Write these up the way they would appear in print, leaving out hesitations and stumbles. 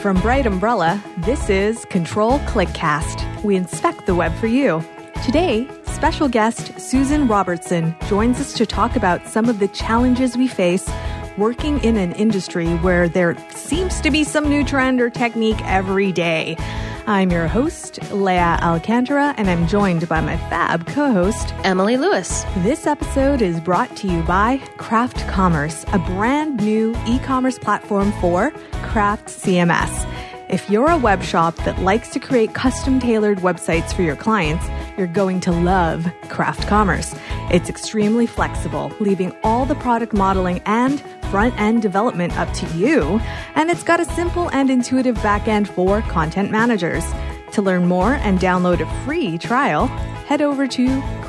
From Bright Umbrella, this is Control ClickCast. We inspect the web for you. Today, special guest Susan Robertson joins us to talk about some of the challenges we face working in an industry where there seems to be some new trend or technique every day. I'm your host, Leah Alcantara, and I'm joined by my fab co-host, Emily Lewis. This episode is brought to you by Craft Commerce, a brand new e-commerce platform for Craft CMS. If you're a web shop that likes to create custom-tailored websites for your clients, you're going to love Craft Commerce. It's extremely flexible, leaving all the product modeling and front-end development up to you, and it's got a simple and intuitive back-end for content managers. To learn more and download a free trial, head over to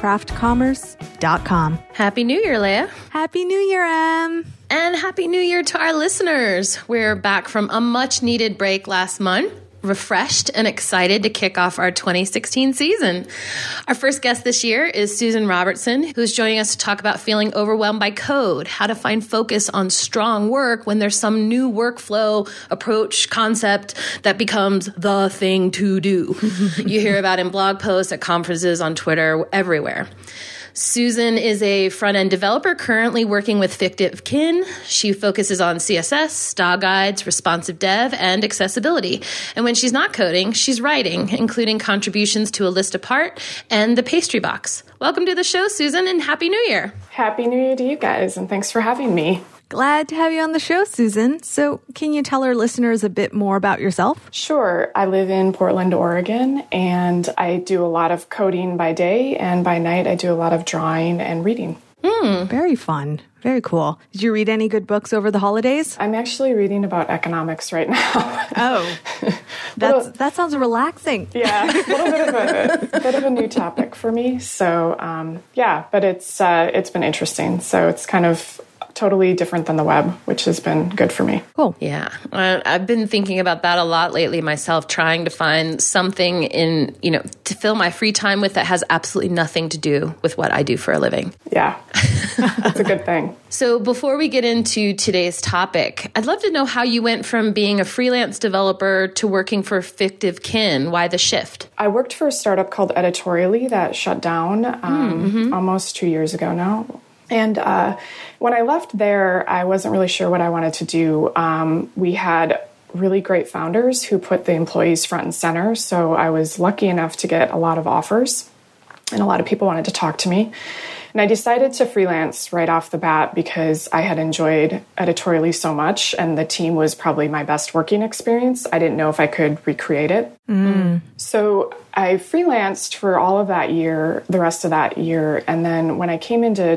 craftcommerce.com. Happy New Year, Leah. Happy New Year, Em. And Happy New Year to our listeners. We're back from a much-needed break last month, refreshed and excited to kick off our 2016 season. Our first guest this year is Susan Robertson, who's joining us to talk about feeling overwhelmed by code, how to find focus on strong work when there's some new workflow, approach, concept that becomes the thing to do. You hear about in blog posts, at conferences, on Twitter, everywhere. Susan is a front-end developer currently working with Fictive Kin. She focuses on CSS, style guides, responsive dev, and accessibility. And when she's not coding, she's writing, including contributions to A List Apart and The Pastry Box. Welcome to the show, Susan, and Happy New Year. Happy New Year to you guys, and thanks for having me. Glad to have you on the show, Susan. So can you tell our listeners a bit more about yourself? Sure. I live in Portland, Oregon, and I do a lot of coding by day, and by night I do a lot of drawing and reading. Very fun. Very cool. Did you read any good books over the holidays? I'm actually reading about economics right now. Oh, that sounds relaxing. Yeah, a bit of a new topic for me. So, but it's been interesting. So it's kind of totally different than the web, which has been good for me. Cool. Yeah. I've been thinking about that a lot lately myself, trying to find something to fill my free time with that has absolutely nothing to do with what I do for a living. Yeah, that's a good thing. So before we get into today's topic, I'd love to know how you went from being a freelance developer to working for Fictive Kin. Why the shift? I worked for a startup called Editorially that shut down almost 2 years ago now. And when I left there, I wasn't really sure what I wanted to do. We had really great founders who put the employees front and center. So I was lucky enough to get a lot of offers, and a lot of people wanted to talk to me. And I decided to freelance right off the bat because I had enjoyed Editorially so much, and the team was probably my best working experience. I didn't know if I could recreate it. So I freelanced for all of that year, the rest of that year. And then when I came into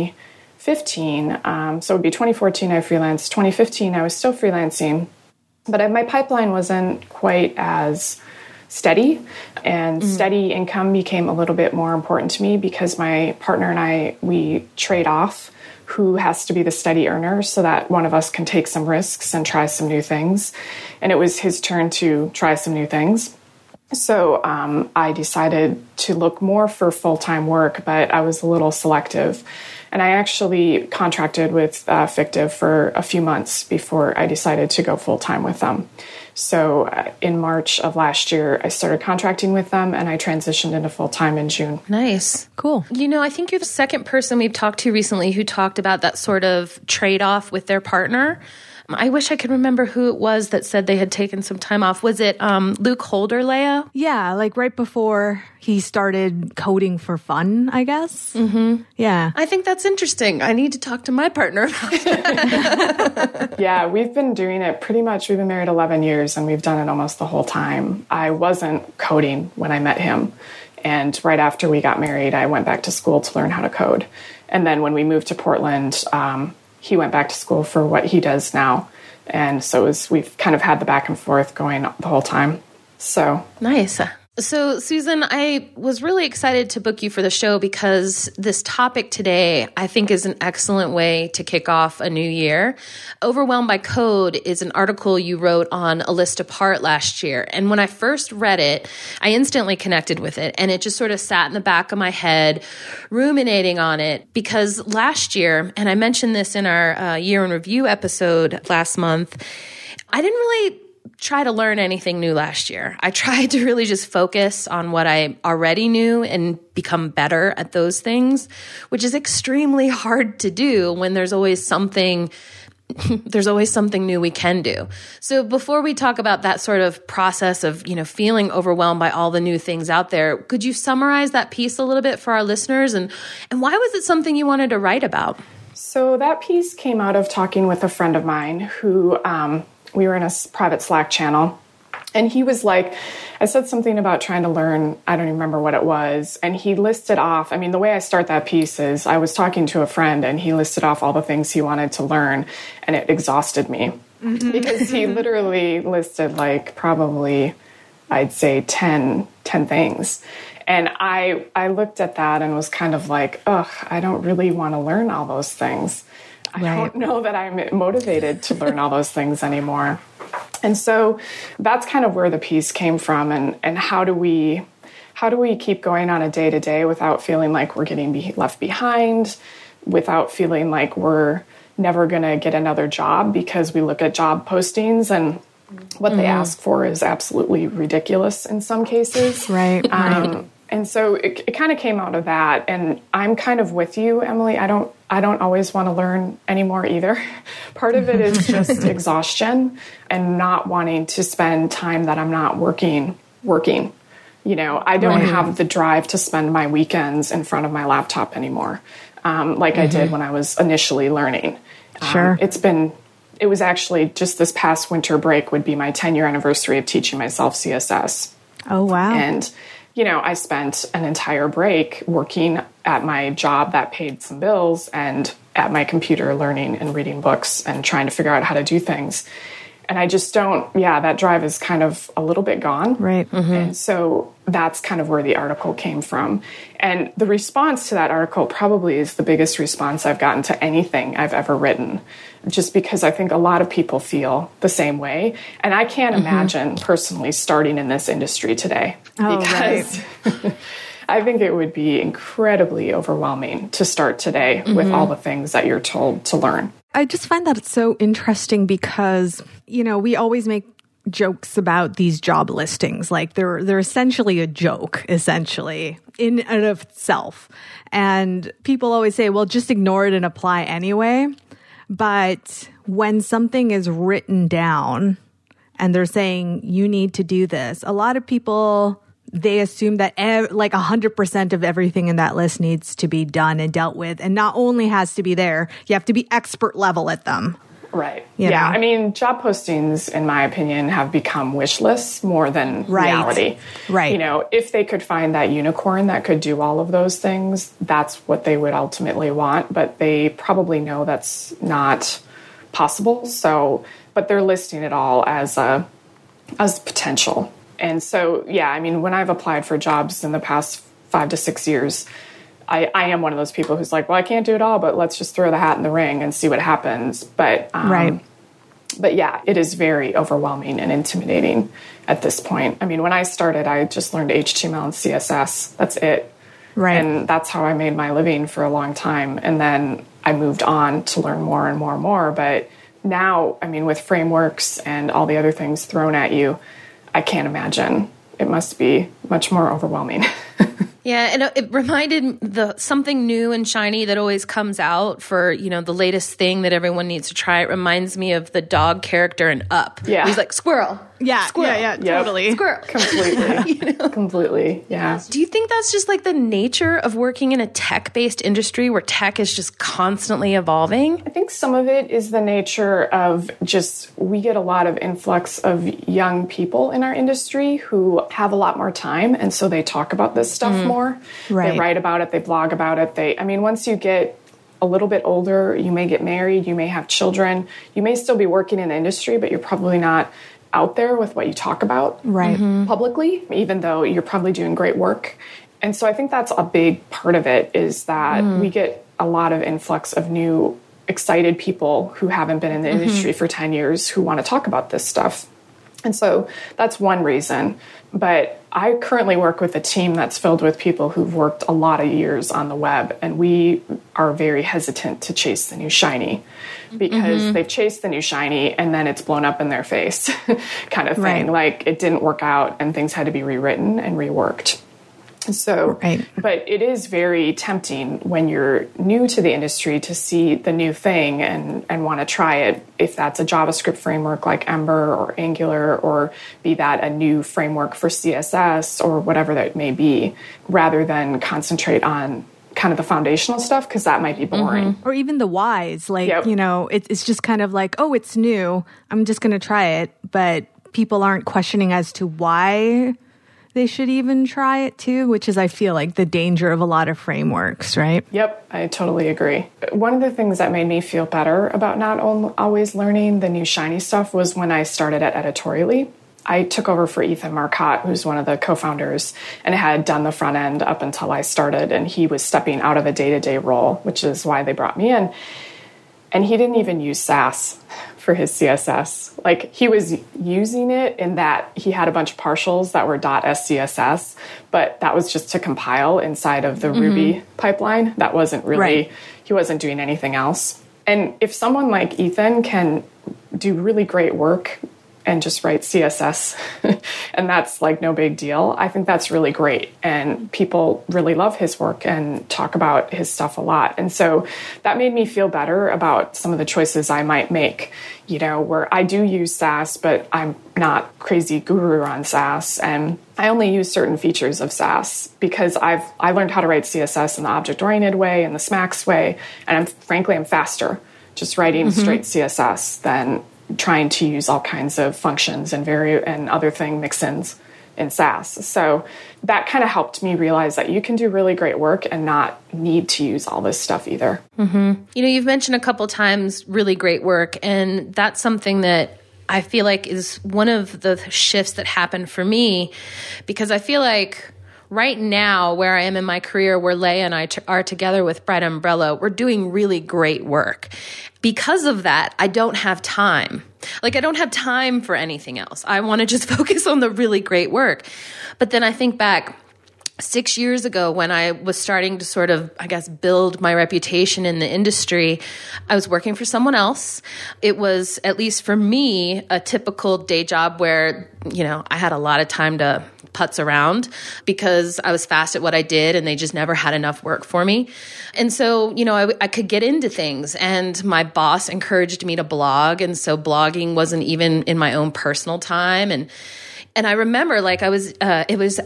2015, so it would be 2014 I freelanced. 2015 I was still freelancing, but my pipeline wasn't quite as steady, and steady income became a little bit more important to me because my partner and I, we trade off who has to be the steady earner so that one of us can take some risks and try some new things. And it was his turn to try some new things. So I decided to look more for full-time work, but I was a little selective. And I actually contracted with Fictive for a few months before I decided to go full-time with them. So in March of last year, I started contracting with them, and I transitioned into full-time in June. Nice. Cool. I think you're the second person we've talked to recently who talked about that sort of trade-off with their partner. I wish I could remember who it was that said they had taken some time off. Was it Luke Holder, Leah? Yeah, like right before he started coding for fun, I guess. Mm-hmm. Yeah. I think that's interesting. I need to talk to my partner about it. Yeah, we've been doing it pretty much. We've been married 11 years, and we've done it almost the whole time. I wasn't coding when I met him. And right after we got married, I went back to school to learn how to code. And then when we moved to Portland, he went back to school for what he does now. And so we've kind of had the back and forth going the whole time. So nice. So, Susan, I was really excited to book you for the show because this topic today, I think, is an excellent way to kick off a new year. Overwhelmed by Code is an article you wrote on A List Apart last year. And when I first read it, I instantly connected with it. And it just sort of sat in the back of my head, ruminating on it. Because last year, and I mentioned this in our year in review episode last month, I didn't really try to learn anything new last year. I tried to really just focus on what I already knew and become better at those things, which is extremely hard to do when there's always something new we can do. So before we talk about that sort of process of, feeling overwhelmed by all the new things out there, could you summarize that piece a little bit for our listeners? And why was it something you wanted to write about? So that piece came out of talking with a friend of mine who, we were in a private Slack channel, and he was like, I said something about trying to learn, I don't even remember what it was, and he listed off, the way I start that piece is I was talking to a friend and he listed off all the things he wanted to learn, and it exhausted me because he literally listed probably, I'd say 10 things. And I looked at that and was kind of like, I don't really want to learn all those things. I don't know that I'm motivated to learn all those things anymore. And so that's kind of where the piece came from. And how do we keep going on a day to day without feeling like we're getting left behind, without feeling like we're never going to get another job because we look at job postings and what they ask for is absolutely ridiculous in some cases. Right. And so it kind of came out of that. And I'm kind of with you, Emily. I don't always want to learn anymore either. Part of it is just exhaustion and not wanting to spend time that I'm not working. I don't have the drive to spend my weekends in front of my laptop anymore, like I did when I was initially learning. Sure. It was actually just this past winter break would be my 10-year anniversary of teaching myself CSS. Oh, wow. And I spent an entire break working at my job that paid some bills and at my computer learning and reading books and trying to figure out how to do things. And I just that drive is kind of a little bit gone. Right. Mm-hmm. And so that's kind of where the article came from. And the response to that article probably is the biggest response I've gotten to anything I've ever written, just because I think a lot of people feel the same way. And I can't imagine personally starting in this industry today. Because I think it would be incredibly overwhelming to start today with all the things that you're told to learn. I just find that it's so interesting because, we always make jokes about these job listings. Like they're essentially a joke, in and of itself. And people always say, well, just ignore it and apply anyway. But when something is written down and they're saying you need to do this, a lot of people, they assume that 100% of everything in that list needs to be done and dealt with. And not only has to be there, you have to be expert level at them. Right. You know? Job postings, in my opinion, have become wish lists more than reality. Right. If they could find that unicorn that could do all of those things, that's what they would ultimately want. But they probably know that's not possible. But they're listing it all as potential. And so, when I've applied for jobs in the past 5 to 6 years, I am one of those people who's like, well, I can't do it all, but let's just throw the hat in the ring and see what happens. But it is very overwhelming and intimidating at this point. When I started, I just learned HTML and CSS. That's it. Right. And that's how I made my living for a long time. And then I moved on to learn more and more and more. But now, with frameworks and all the other things thrown at you, I can't imagine. It must be much more overwhelming. Yeah, and it reminded something new and shiny that always comes out for, the latest thing that everyone needs to try. It reminds me of the dog character in Up. Yeah. He's like, squirrel. Yeah, squirrel. Yeah, totally. Squirrel. Completely. Completely, yeah. Do you think that's just the nature of working in a tech-based industry where tech is just constantly evolving? I think some of it is the nature of we get a lot of influx of young people in our industry who have a lot more time, and so they talk about this stuff more. Right. They write about it, they blog about it. Once you get a little bit older, you may get married, you may have children, you may still be working in the industry, but you're probably not out there with what you talk about publicly, even though you're probably doing great work. And so I think that's a big part of it, is that we get a lot of influx of new, excited people who haven't been in the industry for 10 years who want to talk about this stuff. And so that's one reason. But I currently work with a team that's filled with people who've worked a lot of years on the web, and we are very hesitant to chase the new shiny because they've chased the new shiny and then it's blown up in their face kind of thing. Right. Like it didn't work out and things had to be rewritten and reworked. So, but it is very tempting when you're new to the industry to see the new thing and want to try it. If that's a JavaScript framework like Ember or Angular, or be that a new framework for CSS or whatever that may be, rather than concentrate on kind of the foundational stuff, because that might be boring. Or even the whys, like, it's just kind of like, oh, it's new, I'm just going to try it. But people aren't questioning as to why they should even try it too, which is, I feel like, the danger of a lot of frameworks, right? Yep, I totally agree. One of the things that made me feel better about not always learning the new shiny stuff was when I started at Editorially. I took over for Ethan Marcotte, who's one of the co-founders, and had done the front end up until I started, and he was stepping out of a day-to-day role, which is why they brought me in. And he didn't even use Sass for his CSS. Like, he was using it in that he had a bunch of partials that were .scss, but that was just to compile inside of the Ruby pipeline. That wasn't really, he wasn't doing anything else. And if someone like Ethan can do really great work and just write CSS, and that's like no big deal, I think that's really great. And people really love his work and talk about his stuff a lot. And so that made me feel better about some of the choices I might make, where I do use Sass, but I'm not crazy guru on Sass. And I only use certain features of Sass because I learned how to write CSS in the object-oriented way and the SMAX way. And I'm faster just writing straight CSS than trying to use all kinds of functions and other thing mix-ins in Sass. So that kind of helped me realize that you can do really great work and not need to use all this stuff either. You've mentioned a couple times really great work, and that's something that I feel like is one of the shifts that happened for me, because I feel like right now, where I am in my career, where Leah and I are together with Bright Umbrella, we're doing really great work. Because of that, I don't have time. Like, I don't have time for anything else. I want to just focus on the really great work. But then I think back 6 years ago when I was starting to sort of, build my reputation in the industry, I was working for someone else. It was, at least for me, a typical day job where, I had a lot of time to putz around because I was fast at what I did and they just never had enough work for me. And so, I could get into things, and my boss encouraged me to blog. And so blogging wasn't even in my own personal time. And I remember, it was,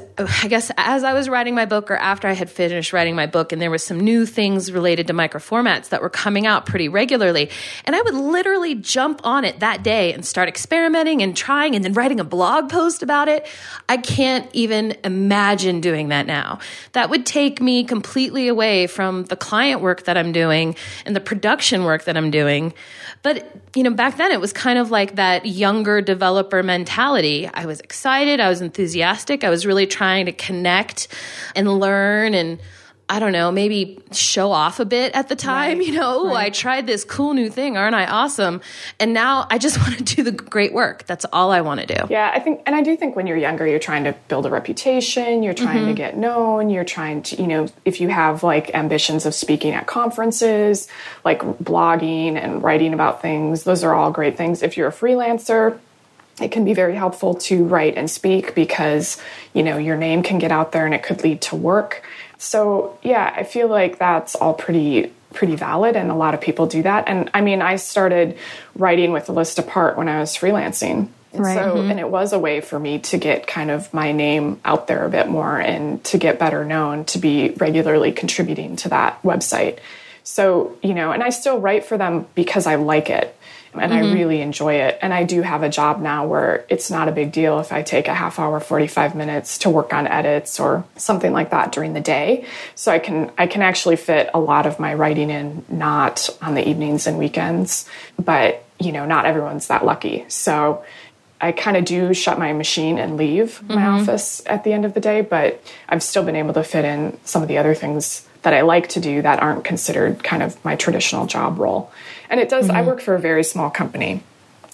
as I was writing my book or after I had finished writing my book, and there was some new things related to microformats that were coming out pretty regularly. And I would literally jump on it that day and start experimenting and trying and then writing a blog post about it. I can't even imagine doing that now. That would take me completely away from the client work that I'm doing and the production work that I'm doing. But, back then it was kind of like that younger developer mentality. I was excited. I was enthusiastic. I was really trying to connect and learn and, I don't know, maybe show off a bit at the time. I tried this cool new thing. Aren't I awesome? And now I just want to do the great work. That's all I want to do. Yeah, I do think when you're younger, you're trying to build a reputation. You're trying to get known. You're trying to, if you have like ambitions of speaking at conferences, like blogging and writing about things, those are all great things. If you're a freelancer, it can be very helpful to write and speak because, your name can get out there and it could lead to work. So, yeah, I feel like that's all pretty valid, and a lot of people do that. And I started writing with Listapart when I was freelancing. And it was a way for me to get kind of my name out there a bit more and to get better known, to be regularly contributing to that website. So, and I still write for them because I like it. And I really enjoy it. And I do have a job now where it's not a big deal if I take a half hour, 45 minutes to work on edits or something like that during the day. So I can actually fit a lot of my writing in, not on the evenings and weekends. But, not everyone's that lucky. So I kind of do shut my machine and leave my office at the end of the day. But I've still been able to fit in some of the other things that I like to do that aren't considered kind of my traditional job role. And it does, I work for a very small company.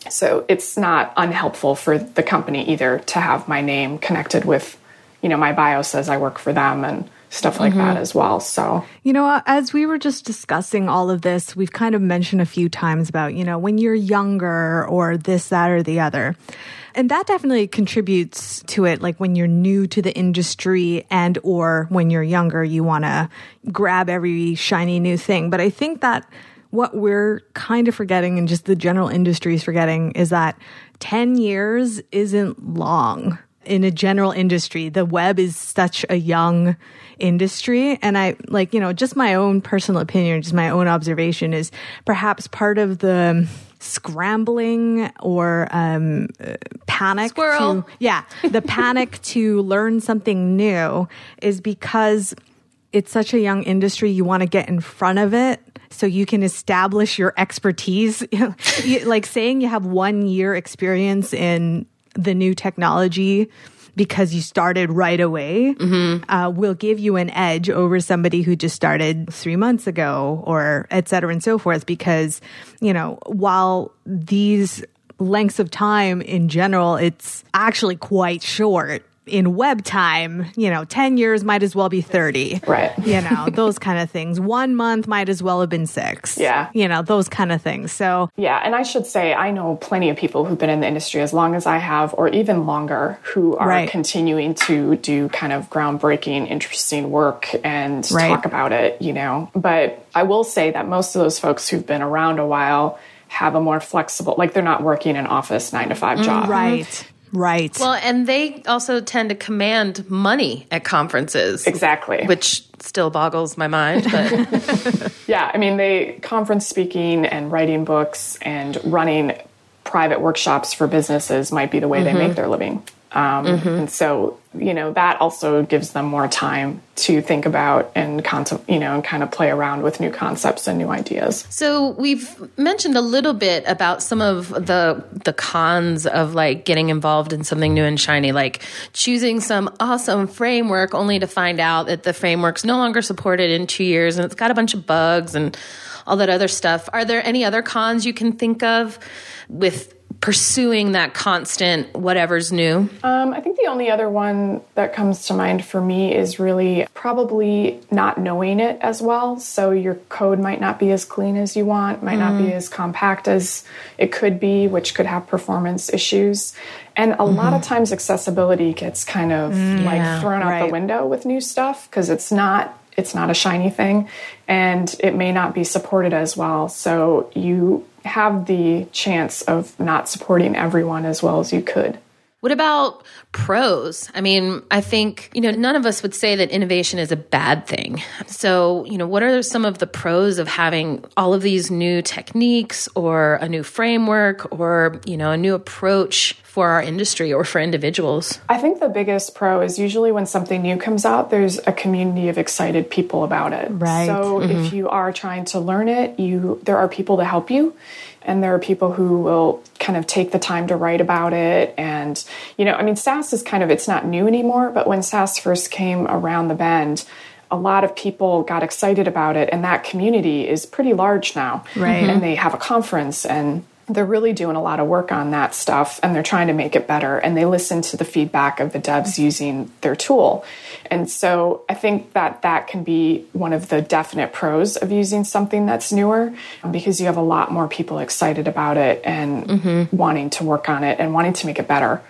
So it's not unhelpful for the company either to have my name connected with, my bio says I work for them and stuff like that as well. So, as we were just discussing all of this, we've kind of mentioned a few times about, when you're younger or this, that, or the other. And that definitely contributes to it. Like when you're new to the industry and or when you're younger, you want to grab every shiny new thing. But I think that what we're kind of forgetting and just the general industry is forgetting is that 10 years isn't long in a general industry. The web is such a young industry. And I just my own personal opinion, just my own observation is perhaps part of the scrambling or panic. Squirrel. The panic to learn something new is because it's such a young industry. You want to get in front of it so you can establish your expertise. Like saying you have 1 year experience in the new technology because you started right away will give you an edge over somebody who just started 3 months ago or et cetera and so forth. Because, while these lengths of time in general, it's actually quite short. In web time, 10 years might as well be 30. Right. Those kind of things. 1 month might as well have been 6. Yeah. Those kind of things. So, yeah. And I should say, I know plenty of people who've been in the industry as long as I have, or even longer, who are continuing to do kind of groundbreaking, interesting work and talk about it, But I will say that most of those folks who've been around a while have a more flexible, like they're not working an office 9-to-5 job. Right. Well, and they also tend to command money at conferences. Exactly. Which still boggles my mind. But yeah, they conference speaking and writing books and running private workshops for businesses might be the way they make their living. And so, that also gives them more time to think about and and kind of play around with new concepts and new ideas. So we've mentioned a little bit about some of the cons of like getting involved in something new and shiny, like choosing some awesome framework only to find out that the framework's no longer supported in 2 years and it's got a bunch of bugs and all that other stuff. Are there any other cons you can think of with pursuing that constant whatever's new? I think the only other one that comes to mind for me is really probably not knowing it as well. So your code might not be as clean as you want, might not be as compact as it could be, which could have performance issues. And a lot of times accessibility gets kind of thrown out the window with new stuff because it's not a shiny thing and it may not be supported as well. So you have the chance of not supporting everyone as well as you could. What about pros? I think, none of us would say that innovation is a bad thing. So, what are some of the pros of having all of these new techniques or a new framework or, a new approach for our industry or for individuals? I think the biggest pro is usually when something new comes out, there's a community of excited people about it. Right. So if you are trying to learn it, there are people to help you. And there are people who will kind of take the time to write about it. And, SaaS is it's not new anymore, but when SaaS first came around the bend, a lot of people got excited about it. And that community is pretty large now. Right. And they have a conference and they're really doing a lot of work on that stuff and they're trying to make it better. And they listen to the feedback of the devs using their tool. And so I think that can be one of the definite pros of using something that's newer because you have a lot more people excited about it and wanting to work on it and wanting to make it better.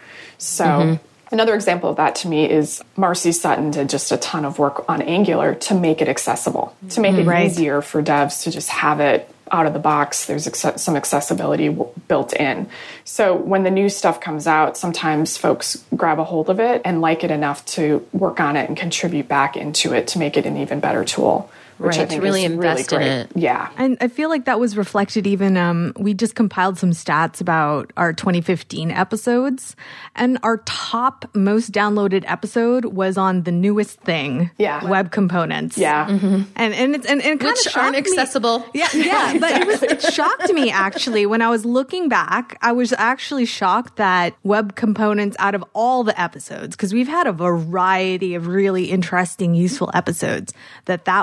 So another example of that to me is Marcy Sutton did just a ton of work on Angular to make it accessible, to make it easier for devs to just have it out of the box. There's some accessibility built in. So when the new stuff comes out, sometimes folks grab a hold of it and like it enough to work on it and contribute back into it to make it an even better tool. Which I think to really is invest really in great. it. Yeah. And I feel like that was reflected even, we just compiled some stats about our 2015 episodes, and our top most downloaded episode was on the newest thing, web components. Yeah. And it kind of Which aren't accessible. Yeah, but it shocked me actually. When I was looking back, I was actually shocked that web components out of all the episodes, because we've had a variety of really interesting, useful episodes, that was the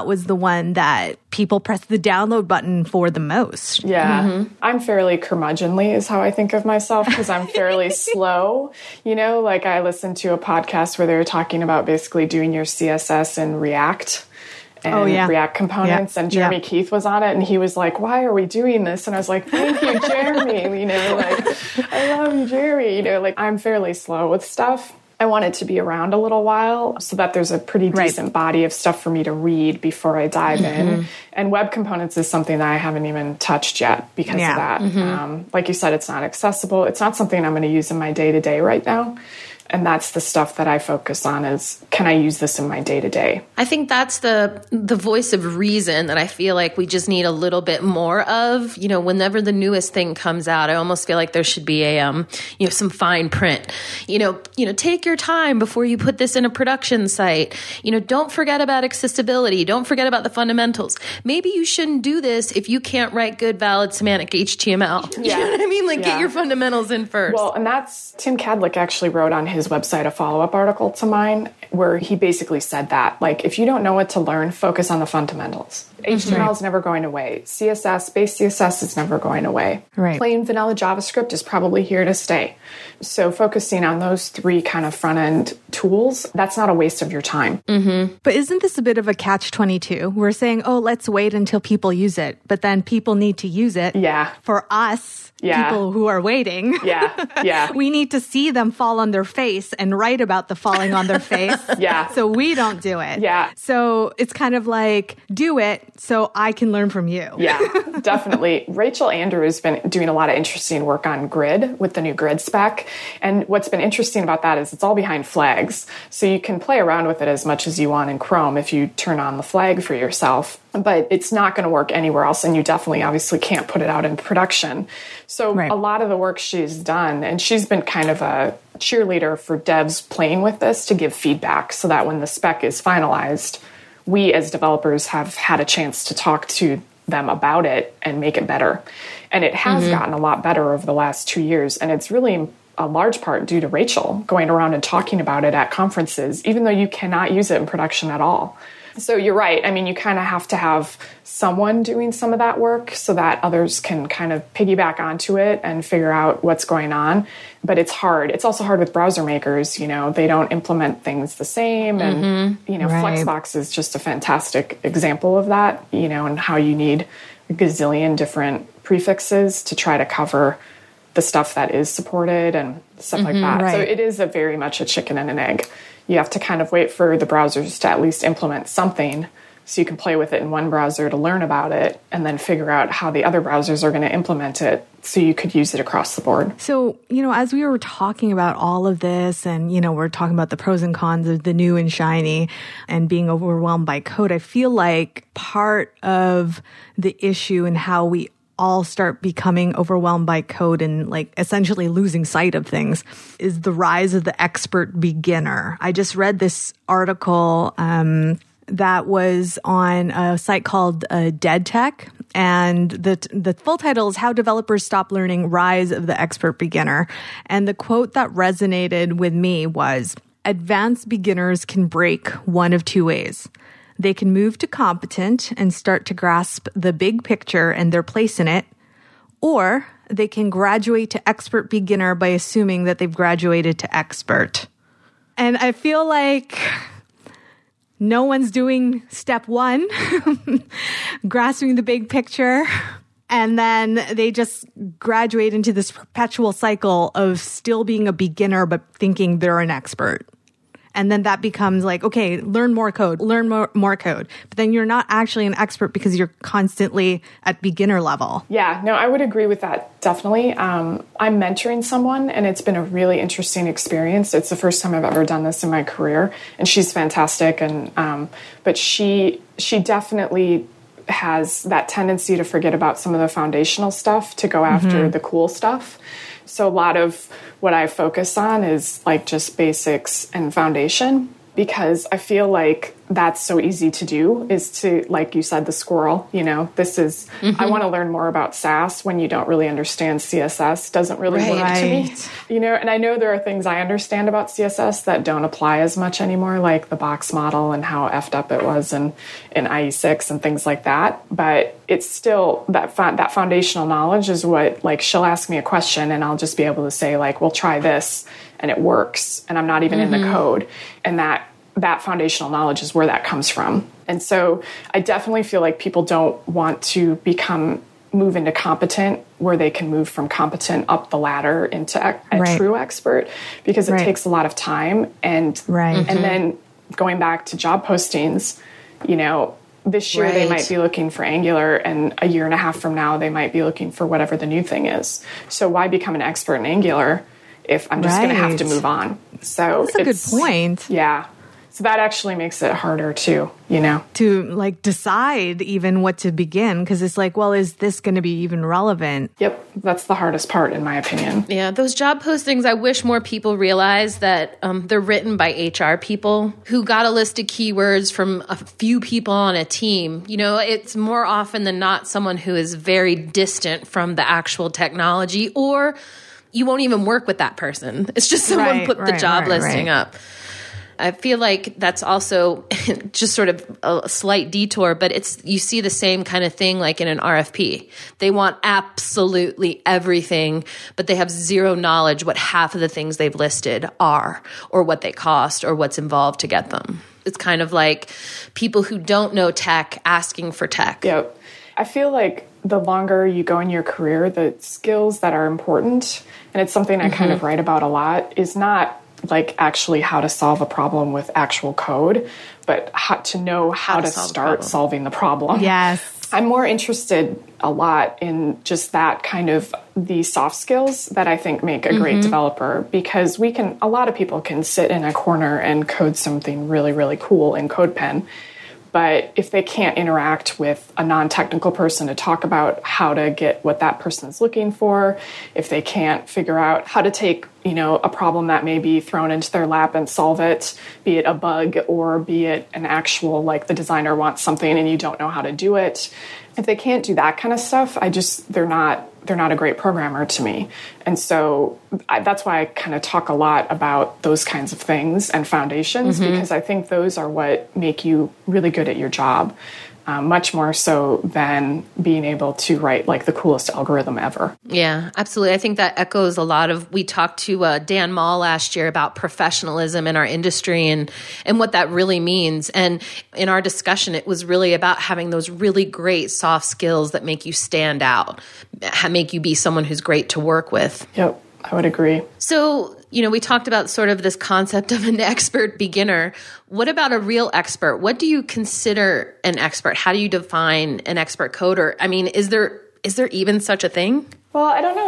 one that people press the download button for the most. Yeah. I'm fairly curmudgeonly is how I think of myself because I'm fairly slow. You know, like I listened to a podcast where they were talking about basically doing your CSS in React and React components. And Jeremy Keith was on it and he was like, why are we doing this? And I was like, thank you, Jeremy. You know, like, I love you, Jeremy. You know, like I'm fairly slow with stuff. I want it to be around a little while so that there's a pretty decent body of stuff for me to read before I dive in. And web components is something that I haven't even touched yet because of that. Like you said, it's not accessible. It's not something I'm going to use in my day-to-day right now. And that's the stuff that I focus on is, can I use this in my day-to-day? I think that's the voice of reason that I feel like we just need a little bit more of. You know, whenever the newest thing comes out, I almost feel like there should be a, some fine print. You know, take your time before you put this in a production site. You know, don't forget about accessibility. Don't forget about the fundamentals. Maybe you shouldn't do this if you can't write good, valid semantic HTML. You know what I mean? Like, get your fundamentals in first. Well, and that's Tim Cadlick actually wrote on his website a follow-up article to mine where he basically said that, like, if you don't know what to learn, focus on the fundamentals. HTML is never going away. CSS, base CSS is never going away. Plain vanilla JavaScript is probably here to stay. So focusing on those three kind of front-end tools, that's not a waste of your time. But isn't this a bit of a catch-22? We're saying, oh, let's wait until people use it. But then people need to use it for us, people who are waiting. We need to see them fall on their face and write about the falling on their face. So we don't do it. So it's kind of like, do it so I can learn from you. Definitely. Rachel Andrew has been doing a lot of interesting work on Grid with the new Grid spec. And what's been interesting about that is it's all behind flags. So you can play around with it as much as you want in Chrome if you turn on the flag for yourself. But it's not going to work anywhere else. And you definitely obviously can't put it out in production. So a lot of the work she's done, and she's been kind of a cheerleader for devs playing with this to give feedback so that when the spec is finalized, we as developers have had a chance to talk to them about it and make it better. And it has gotten a lot better over the last 2 years. And it's really a large part due to Rachel going around and talking about it at conferences, even though you cannot use it in production at all. So you're right. I mean, you kind of have to have someone doing some of that work so that others can kind of piggyback onto it and figure out what's going on. But it's hard. It's also hard with browser makers. You know, they don't implement things the same. And, Flexbox is just a fantastic example of that, you know, and how you need a gazillion different prefixes to try to cover the stuff that is supported and stuff like that. So it is very much a chicken and an egg. You have to kind of wait for the browsers to at least implement something so you can play with it in one browser to learn about it and then figure out how the other browsers are going to implement it so you could use it across the board. So, you know, as we were talking about all of this and, you know, we're talking about the pros and cons of the new and shiny and being overwhelmed by code, I feel like part of the issue and how we all start becoming overwhelmed by code and like essentially losing sight of things is the rise of the expert beginner. I just read this article that was on a site called Dead Tech, and the full title is How Developers Stop Learning: Rise of the Expert Beginner. And the quote that resonated with me was, "Advanced beginners can break one of two ways. They can move to competent and start to grasp the big picture and their place in it, or they can graduate to expert beginner by assuming that they've graduated to expert." And I feel like no one's doing step one, grasping the big picture, and then they just graduate into this perpetual cycle of still being a beginner but thinking they're an expert. And then that becomes like, okay, learn more code. But then you're not actually an expert because you're constantly at beginner level. Yeah, no, I would agree with that, definitely. I'm mentoring someone, and it's been a really interesting experience. It's the first time I've ever done this in my career, and she's fantastic. And but she definitely has that tendency to forget about some of the foundational stuff to go after the cool stuff. So a lot of what I focus on is like just basics and foundation, because I feel like that's so easy to do is to, like you said, the squirrel, this is, I want to learn more about SAS when you don't really understand CSS, doesn't really work to me, and I know there are things I understand about CSS that don't apply as much anymore, like the box model and how effed up it was in IE6 and things like that. But it's still that foundational knowledge is what, like, she'll ask me a question and I'll just be able to say, like, well, try this, and it works, and I'm not even in the code. And that foundational knowledge is where that comes from. And so I definitely feel like people don't want to move into competent, where they can move from competent up the ladder into a true expert, because it takes a lot of time. And and then going back to job postings, this year they might be looking for Angular, and a year and a half from now they might be looking for whatever the new thing is. So why become an expert in Angular if I'm just going to have to move on? So that's a good point. Yeah. So that actually makes it harder too, to like decide even what to begin, because it's like, well, is this going to be even relevant? Yep. That's the hardest part, in my opinion. Yeah. Those job postings, I wish more people realize that they're written by HR people who got a list of keywords from a few people on a team. It's more often than not someone who is very distant from the actual technology, or you won't even work with that person. It's just someone put the job listing up. I feel like that's also just sort of a slight detour, but you see the same kind of thing like in an RFP. They want absolutely everything, but they have zero knowledge what half of the things they've listed are, or what they cost, or what's involved to get them. It's kind of like people who don't know tech asking for tech. Yep. I feel like the longer you go in your career, the skills that are important, and it's something I kind of write about a lot, is not like actually how to solve a problem with actual code, but how to start solving the problem. Yes. I'm more interested a lot in just that kind of the soft skills that I think make a great developer, because a lot of people can sit in a corner and code something really, really cool in CodePen. But if they can't interact with a non-technical person to talk about how to get what that person is looking for, if they can't figure out how to take, a problem that may be thrown into their lap and solve it, be it a bug or be it an actual, like the designer wants something and you don't know how to do it. If they can't do that kind of stuff, they're not a great programmer to me. And so that's why I kind of talk a lot about those kinds of things and foundations, because I think those are what make you really good at your job, much more so than being able to write like the coolest algorithm ever. Yeah, absolutely. I think that echoes a lot of, we talked to Dan Mall last year about professionalism in our industry and what that really means. And in our discussion, it was really about having those really great soft skills that make you stand out, make you be someone who's great to work with. Yep, I would agree. So, we talked about sort of this concept of an expert beginner. What about a real expert? What do you consider an expert? How do you define an expert coder? I mean, is there even such a thing? Well, I don't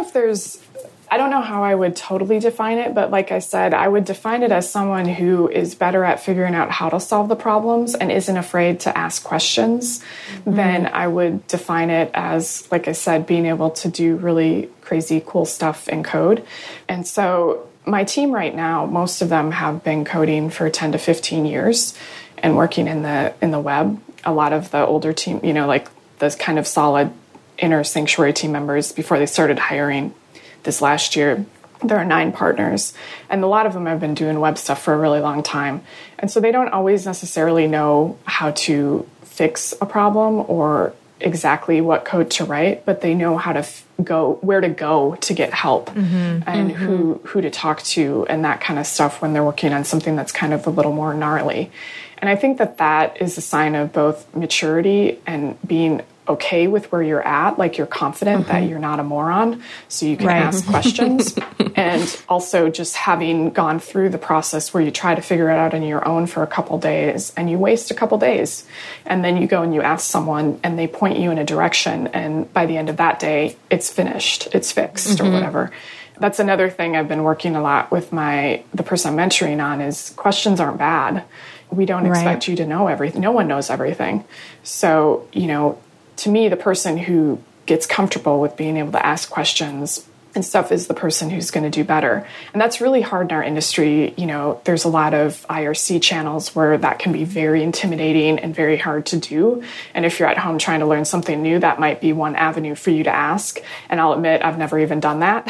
know how I would totally define it, but like I said, I would define it as someone who is better at figuring out how to solve the problems and isn't afraid to ask questions. Then I would define it as, like I said, being able to do really crazy, cool stuff in code. And so my team right now, most of them have been coding for 10 to 15 years and working in the web. A lot of the older team, like those kind of solid inner Sanctuary team members, before they started hiring this last year, there are 9 partners, and a lot of them have been doing web stuff for a really long time. And so they don't always necessarily know how to fix a problem or exactly what code to write, but they know how to where to go to get help and who to talk to and that kind of stuff when they're working on something that's kind of a little more gnarly. And I think that is a sign of both maturity and being okay with where you're at, like you're confident that you're not a moron, so you can ask questions. And also just having gone through the process where you try to figure it out on your own for a couple days and you waste a couple days. And then you go and you ask someone and they point you in a direction. And by the end of that day, it's finished, it's fixed or whatever. That's another thing I've been working a lot with the person I'm mentoring on is questions aren't bad. We don't expect you to know everything. No one knows everything. So, to me, the person who gets comfortable with being able to ask questions and stuff is the person who's going to do better. And that's really hard in our industry. You know, there's a lot of IRC channels where that can be very intimidating and very hard to do. And if you're at home trying to learn something new, that might be one avenue for you to ask. And I'll admit, I've never even done that.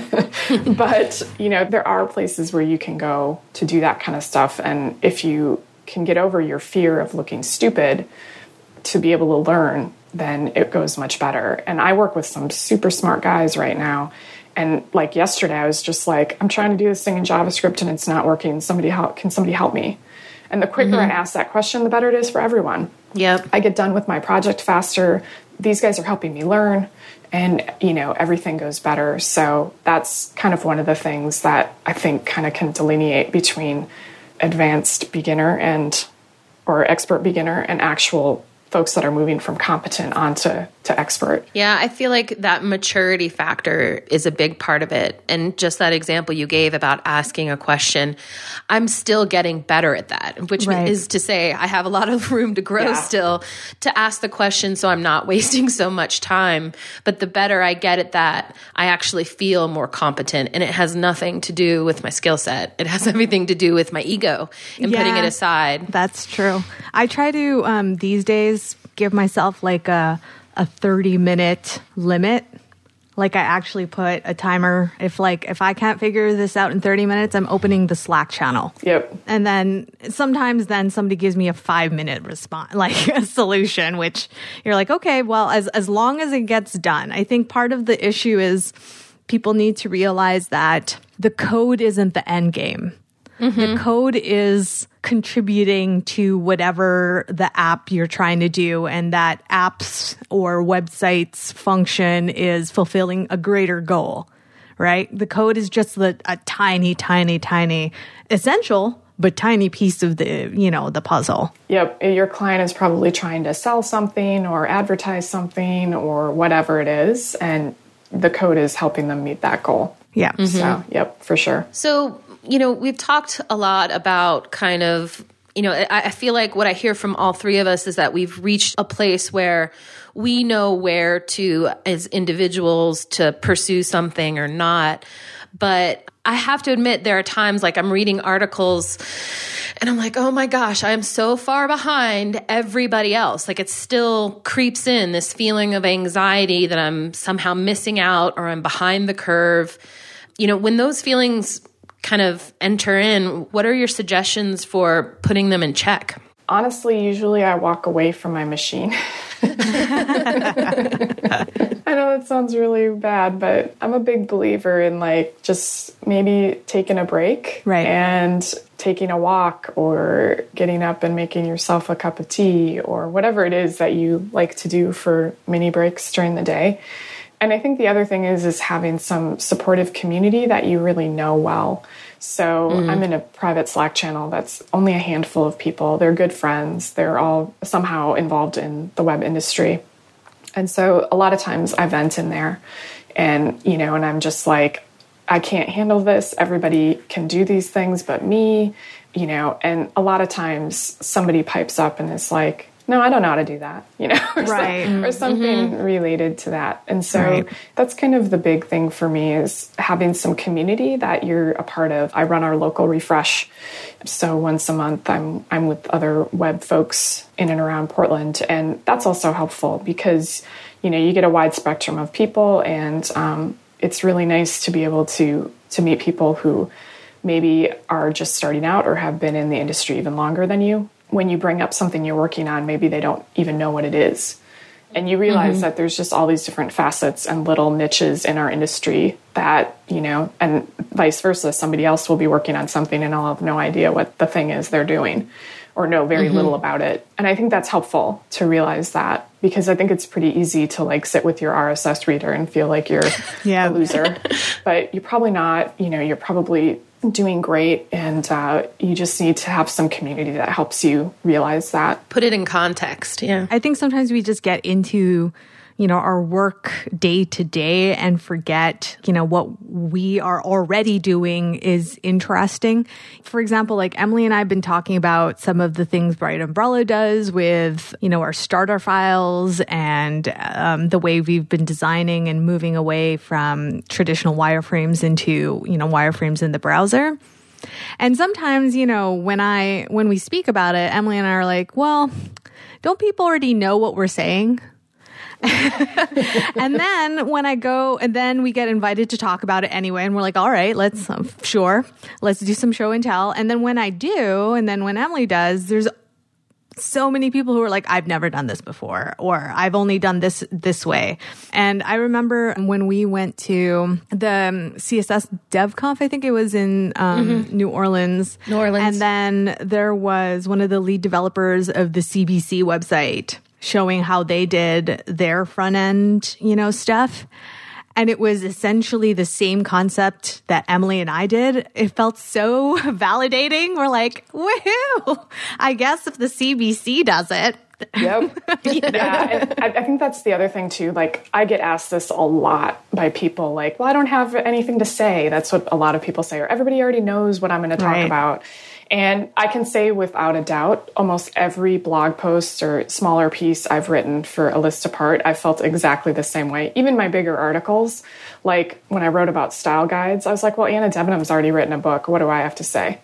But, you know, there are places where you can go to do that kind of stuff. And if you can get over your fear of looking stupid to be able to learn, then it goes much better. And I work with some super smart guys right now. And like yesterday, I was just like, I'm trying to do this thing in JavaScript and it's not working. Can somebody help me? And the quicker I ask that question, the better it is for everyone. Yep. I get done with my project faster. These guys are helping me learn, and, you know, everything goes better. So that's kind of one of the things that I think kind of can delineate between advanced beginner or expert beginner and actual folks that are moving from competent onto expert. Yeah, I feel like that maturity factor is a big part of it. And just that example you gave about asking a question, I'm still getting better at that, which is to say I have a lot of room to grow still to ask the question so I'm not wasting so much time. But the better I get at that, I actually feel more competent. And it has nothing to do with my skill set. It has everything to do with my ego and putting it aside. That's true. I try to, these days, give myself like a 30-minute limit. Like I actually put a timer. If I can't figure this out in 30 minutes, I'm opening the Slack channel. Yep. And then sometimes somebody gives me a 5-minute response, like a solution, which you're like, okay, well, as long as it gets done. I think part of the issue is people need to realize that the code isn't the end game. The code is contributing to whatever the app you're trying to do, and that apps or websites function is fulfilling a greater goal, right? The code is just a tiny, tiny, tiny, essential, but tiny piece of the puzzle. Yep. Your client is probably trying to sell something or advertise something or whatever it is, and the code is helping them meet that goal. Yeah. So, yep, for sure. So, you know, we've talked a lot about kind of, you know, I feel like what I hear from all three of us is that we've reached a place where we know where to, as individuals, to pursue something or not. But I have to admit, there are times like I'm reading articles and I'm like, oh my gosh, I am so far behind everybody else. Like it still creeps in, this feeling of anxiety that I'm somehow missing out or I'm behind the curve. You know, when those feelings kind of enter in, what are your suggestions for putting them in check? Honestly, usually I walk away from my machine. I know that sounds really bad, but I'm a big believer in like just maybe taking a break and taking a walk or getting up and making yourself a cup of tea or whatever it is that you like to do for mini breaks during the day. And I think the other thing is having some supportive community that you really know well. So I'm in a private Slack channel that's only a handful of people. They're good friends. They're all somehow involved in the web industry. And so a lot of times I vent in there and, you know, and I'm just like, I can't handle this. Everybody can do these things but me, you know, and a lot of times somebody pipes up and is like, no, I don't know how to do that, you know, or something related to that. And so that's kind of the big thing for me is having some community that you're a part of. I run our local refresh. So once a month, I'm with other web folks in and around Portland. And that's also helpful because, you know, you get a wide spectrum of people and it's really nice to be able to meet people who maybe are just starting out or have been in the industry even longer than you. When you bring up something you're working on, maybe they don't even know what it is. And you realize that there's just all these different facets and little niches in our industry that, you know, and vice versa, somebody else will be working on something and I'll have no idea what the thing is they're doing or know very little about it. And I think that's helpful to realize that because I think it's pretty easy to like sit with your RSS reader and feel like you're a loser. But you're probably not, you know, you're probably doing great and you just need to have some community that helps you realize that. Put it in context, yeah. I think sometimes we just get into, our work day to day and forget, what we are already doing is interesting. For example, like Emily and I have been talking about some of the things Bright Umbrella does with, our starter files and the way we've been designing and moving away from traditional wireframes into, wireframes in the browser. And sometimes, when we speak about it, Emily and I are like, well, don't people already know what we're saying? And then then we get invited to talk about it anyway. And we're like, all right, let's do some show and tell. And then when I do, and then when Emily does, there's so many people who are like, I've never done this before, or I've only done this way. And I remember when we went to the CSS DevConf, I think it was in New Orleans. And then there was one of the lead developers of the CBC website showing how they did their front end, stuff. And it was essentially the same concept that Emily and I did. It felt so validating. We're like, woohoo! I guess if the CBC does it. Yep. Yeah. And I think that's the other thing too. Like, I get asked this a lot by people like, well, I don't have anything to say. That's what a lot of people say, or everybody already knows what I'm going to talk about. And I can say without a doubt, almost every blog post or smaller piece I've written for A List Apart, I felt exactly the same way. Even my bigger articles, like when I wrote about style guides, I was like, well, Anna Debenham's already written a book. What do I have to say?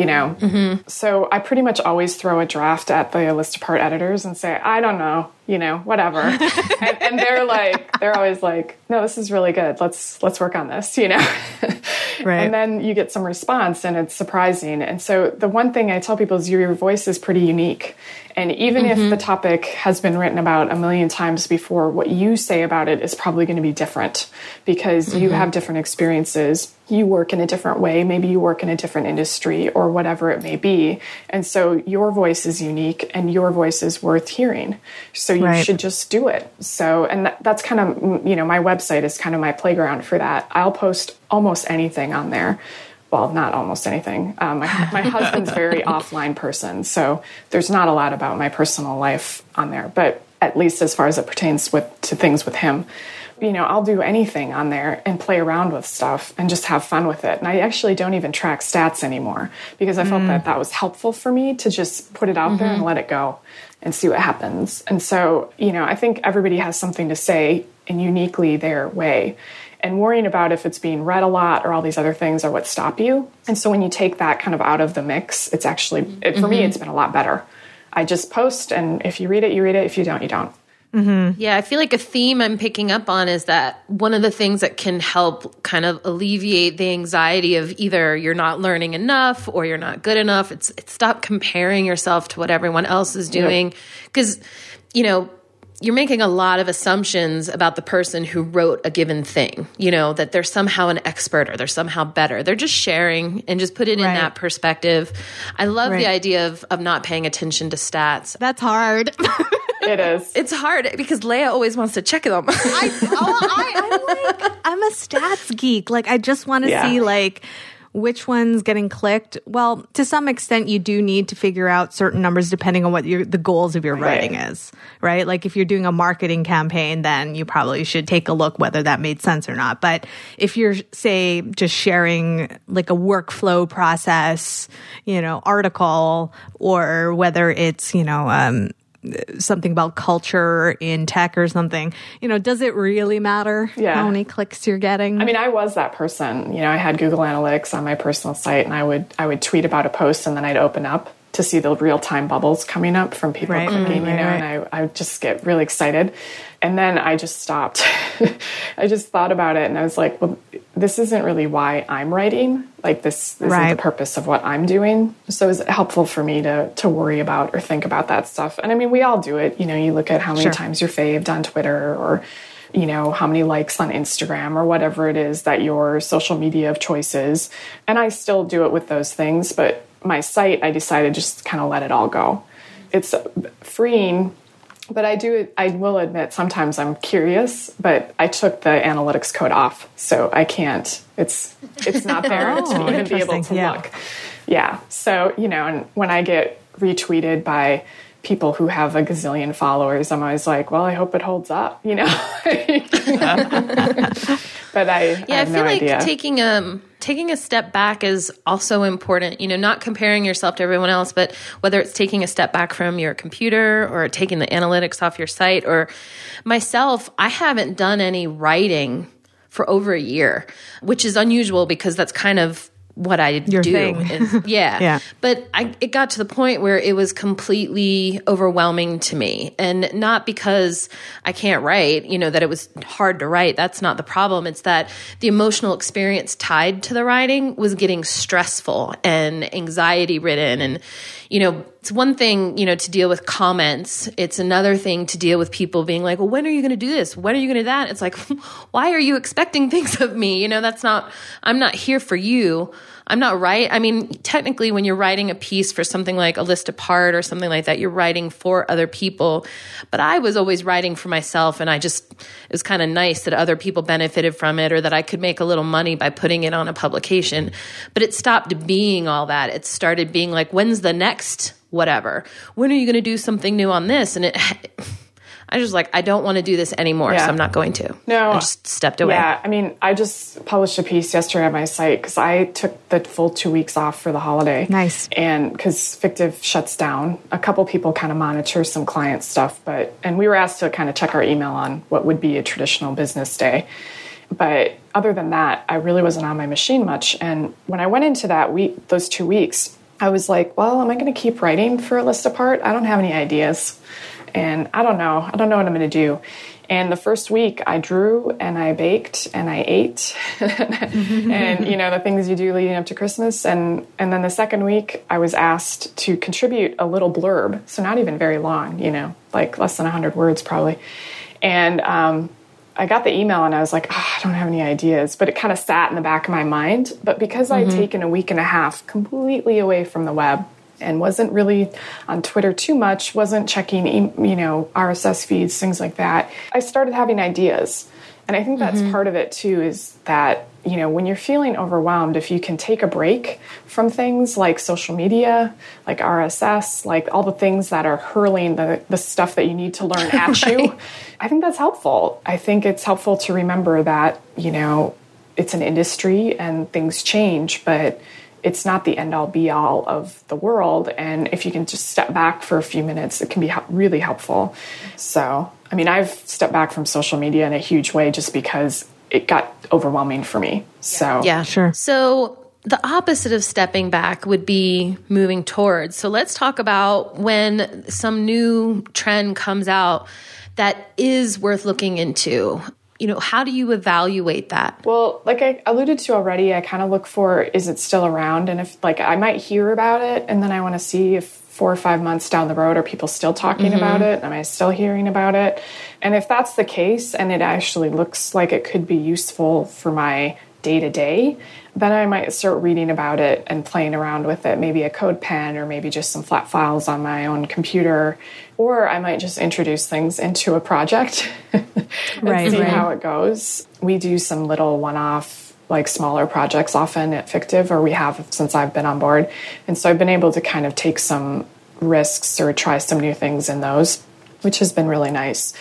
So I pretty much always throw a draft at the A List Apart editors and say, I don't know, whatever. and they're always like, no, this is really good. Let's work on this, Right. And then you get some response and it's surprising. And so the one thing I tell people is your voice is pretty unique. And even if the topic has been written about a million times before, what you say about it is probably going to be different because you have different experiences. You work in a different way. Maybe you work in a different industry or whatever it may be. And so your voice is unique and your voice is worth hearing. So you should just do it. So, and that's kind of, my website is kind of my playground for that. I'll post almost anything on there. Well, not almost anything. My husband's a very offline person, so there's not a lot about my personal life on there. But at least as far as it pertains to things with him, I'll do anything on there and play around with stuff and just have fun with it. And I actually don't even track stats anymore because I felt that was helpful for me to just put it out there and let it go and see what happens. And so, I think everybody has something to say in uniquely their way. And worrying about if it's being read a lot or all these other things are what stop you. And so when you take that kind of out of the mix, it's actually, for me, it's been a lot better. I just post, and if you read it, you read it. If you don't, you don't. Yeah, I feel like a theme I'm picking up on is that one of the things that can help kind of alleviate the anxiety of either you're not learning enough or you're not good enough. It's stop comparing yourself to what everyone else is doing. Because, you're making a lot of assumptions about the person who wrote a given thing, that they're somehow an expert or they're somehow better. They're just sharing and just put it in that perspective. I love the idea of not paying attention to stats. That's hard. It is. It's hard because Leia always wants to check them. I'm a stats geek. Like, I just want to see which one's getting clicked. Well, to some extent, you do need to figure out certain numbers depending on what the goals of your writing is, right? Like if you're doing a marketing campaign, then you probably should take a look whether that made sense or not. But if you're, say, just sharing like a workflow process, article, or whether it's, something about culture in tech or something, does it really matter how many clicks you're getting? I mean, I was that person. I had Google Analytics on my personal site, and I would tweet about a post, and then I'd open up to see the real-time bubbles coming up from people clicking, and I would just get really excited. And then I just stopped. I just thought about it, and I was like, well, this isn't really why I'm writing. Like, this isn't the purpose of what I'm doing. So it's helpful for me to worry about or think about that stuff. And I mean, we all do it. You look at how many times you're faved on Twitter, or how many likes on Instagram, or whatever it is that your social media of choice is. And I still do it with those things, but my site, I decided just to kind of let it all go. It's freeing, but I will admit sometimes I'm curious, but I took the analytics code off, so I can't. It's not there to even be able to look. Yeah. So, and when I get retweeted by people who have a gazillion followers, I'm always like, well, I hope it holds up, you know? But I have feel no idea. Taking a step back is also important, not comparing yourself to everyone else, but whether it's taking a step back from your computer or taking the analytics off your site, or myself, I haven't done any writing for over a year, which is unusual because that's kind of what I do. Yeah. But it got to the point where it was completely overwhelming to me. And not because I can't write, that it was hard to write. That's not the problem. It's that the emotional experience tied to the writing was getting stressful and anxiety ridden. And, it's one thing, to deal with comments. It's another thing to deal with people being like, well, when are you going to do this? When are you going to do that? It's like, why are you expecting things of me? I'm not here for you. I'm not right. I mean, technically, when you're writing a piece for something like A List Apart or something like that, you're writing for other people. But I was always writing for myself, and it was kind of nice that other people benefited from it, or that I could make a little money by putting it on a publication. But it stopped being all that. It started being like, when's the next whatever? When are you going to do something new on this? And I was like, I don't want to do this anymore, so I'm not going to. No. I just stepped away. Yeah, I mean, I just published a piece yesterday on my site because I took the full 2 weeks off for the holiday. Nice. And because Fictive shuts down, a couple people kind of monitor some client stuff, and we were asked to kind of check our email on what would be a traditional business day. But other than that, I really wasn't on my machine much. And when I went into those 2 weeks, I was like, well, am I going to keep writing for A List Apart? I don't have any ideas. And I don't know what I'm going to do. And the first week I drew and I baked and I ate and, the things you do leading up to Christmas. And then the second week I was asked to contribute a little blurb. So not even very long, like less than 100 words probably. And I got the email and I was like, I don't have any ideas. But it kind of sat in the back of my mind. But because I'd taken a week and a half completely away from the web, and wasn't really on Twitter too much, wasn't checking, RSS feeds, things like that, I started having ideas. And I think that's part of it too, is that, when you're feeling overwhelmed, if you can take a break from things like social media, like RSS, like all the things that are hurling the stuff that you need to learn at you, I think that's helpful. I think it's helpful to remember that, it's an industry and things change, but it's not the end-all, be-all of the world. And if you can just step back for a few minutes, it can be really helpful. So, I mean, I've stepped back from social media in a huge way just because it got overwhelming for me. So, yeah, sure. So the opposite of stepping back would be moving towards. So let's talk about when some new trend comes out that is worth looking into. How do you evaluate that? Well, like I alluded to already, I kind of look for, is it still around? And if I might hear about it and then I want to see if 4 or 5 months down the road, are people still talking about it? Am I still hearing about it? And if that's the case and it actually looks like it could be useful for my day-to-day, then I might start reading about it and playing around with it, maybe a CodePen or maybe just some flat files on my own computer. Or I might just introduce things into a project and see how it goes. We do some little one-off, smaller projects often at Fictive, or we have since I've been on board. And so I've been able to kind of take some risks or try some new things in those, which has been really nice.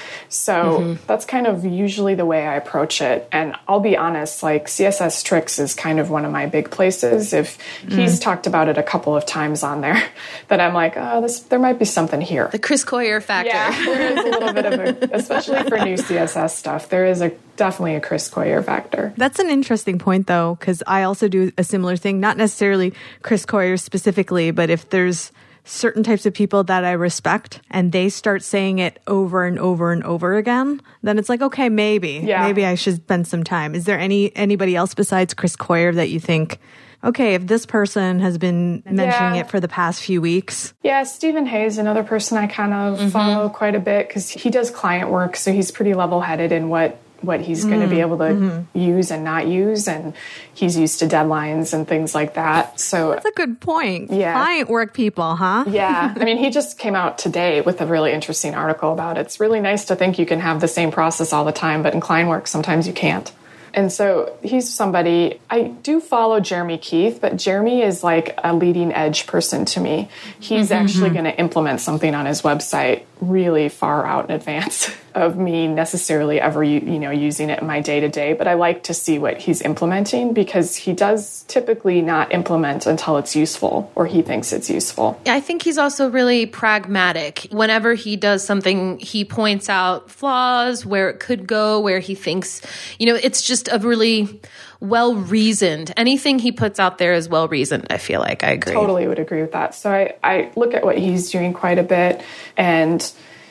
So that's kind of usually the way I approach it. And I'll be honest, CSS Tricks is kind of one of my big places. If he's talked about it a couple of times on there, that I'm like, there might be something here. The Chris Coyier factor. Yeah, there is a little bit of especially for new CSS stuff, there is definitely a Chris Coyier factor. That's an interesting point, though, because I also do a similar thing, not necessarily Chris Coyier specifically, but if there's certain types of people that I respect and they start saying it over and over and over again, then it's like, okay, maybe I should spend some time. Is there anybody else besides Chris Coyier that you think, okay, if this person has been mentioning it for the past few weeks? Yeah, Stephen Hayes, another person I kind of follow quite a bit because he does client work, so he's pretty level-headed in what he's going to be able to use and not use, and he's used to deadlines and things like that. So that's a good point. Yeah. Client work people, huh? Yeah. I mean, he just came out today with a really interesting article about it. It's really nice to think you can have the same process all the time, but in client work, sometimes you can't. And so he's somebody, I do follow Jeremy Keith, but Jeremy is like a leading edge person to me. He's actually going to implement something on his website really far out in advance of me necessarily ever, using it in my day-to-day. But I like to see what he's implementing because he does typically not implement until it's useful or he thinks it's useful. I think he's also really pragmatic. Whenever he does something, he points out flaws, where it could go, where he thinks, it's just a really well-reasoned. Anything he puts out there is well-reasoned, I feel like. I agree. Totally would agree with that. So I look at what he's doing quite a bit. And,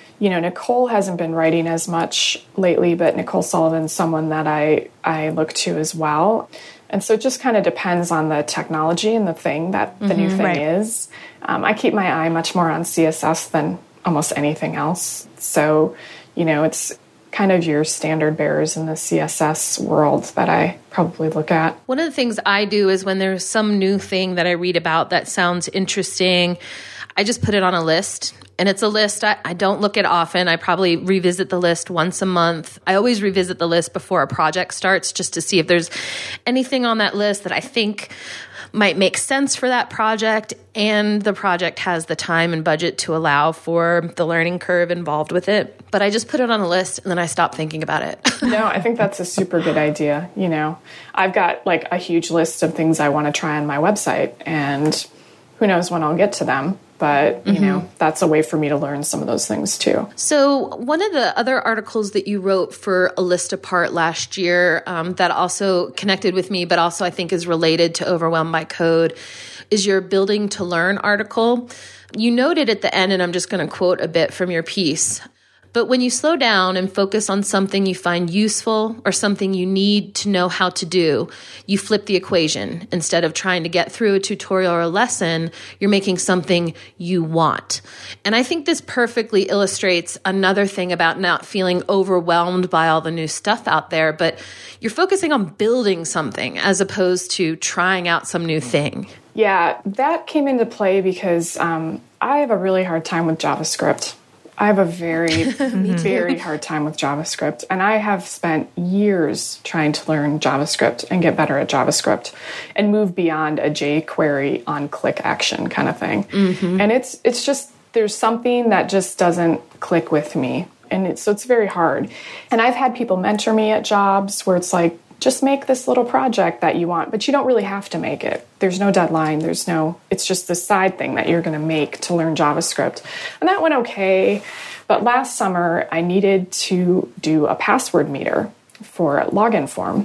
Nicole hasn't been writing as much lately, but Nicole Sullivan's someone that I look to as well. And so it just kind of depends on the technology and the thing that the new thing is. I keep my eye much more on CSS than almost anything else. So, it's kind of your standard bearers in the CSS world that I probably look at. One of the things I do is when there's some new thing that I read about that sounds interesting, I just put it on a list. And it's a list. I don't look at often. I probably revisit the list once a month. I always revisit the list before a project starts just to see if there's anything on that list that I think might make sense for that project, and the project has the time and budget to allow for the learning curve involved with it. But I just put it on a list and then I stop thinking about it. No, I think that's a super good idea. I've got like a huge list of things I want to try on my website, and who knows when I'll get to them. But, that's a way for me to learn some of those things too. So one of the other articles that you wrote for A List Apart last year that also connected with me, but also I think is related to Overwhelmed by Code, is your Building to Learn article. You noted at the end, and I'm just going to quote a bit from your piece, but when you slow down and focus on something you find useful or something you need to know how to do, you flip the equation. Instead of trying to get through a tutorial or a lesson, you're making something you want. And I think this perfectly illustrates another thing about not feeling overwhelmed by all the new stuff out there, but you're focusing on building something as opposed to trying out some new thing. Yeah, that came into play because I have a really hard time with JavaScript. I have a very, very hard time with JavaScript. And I have spent years trying to learn JavaScript and get better at JavaScript and move beyond a jQuery on-click action kind of thing. And it's just, there's something that just doesn't click with me. And so it's very hard. And I've had people mentor me at jobs where it's like, just make this little project that you want, but you don't really have to make it. There's no deadline. It's just the side thing that you're going to make to learn JavaScript. And that went okay. But last summer, I needed to do a password meter for a login form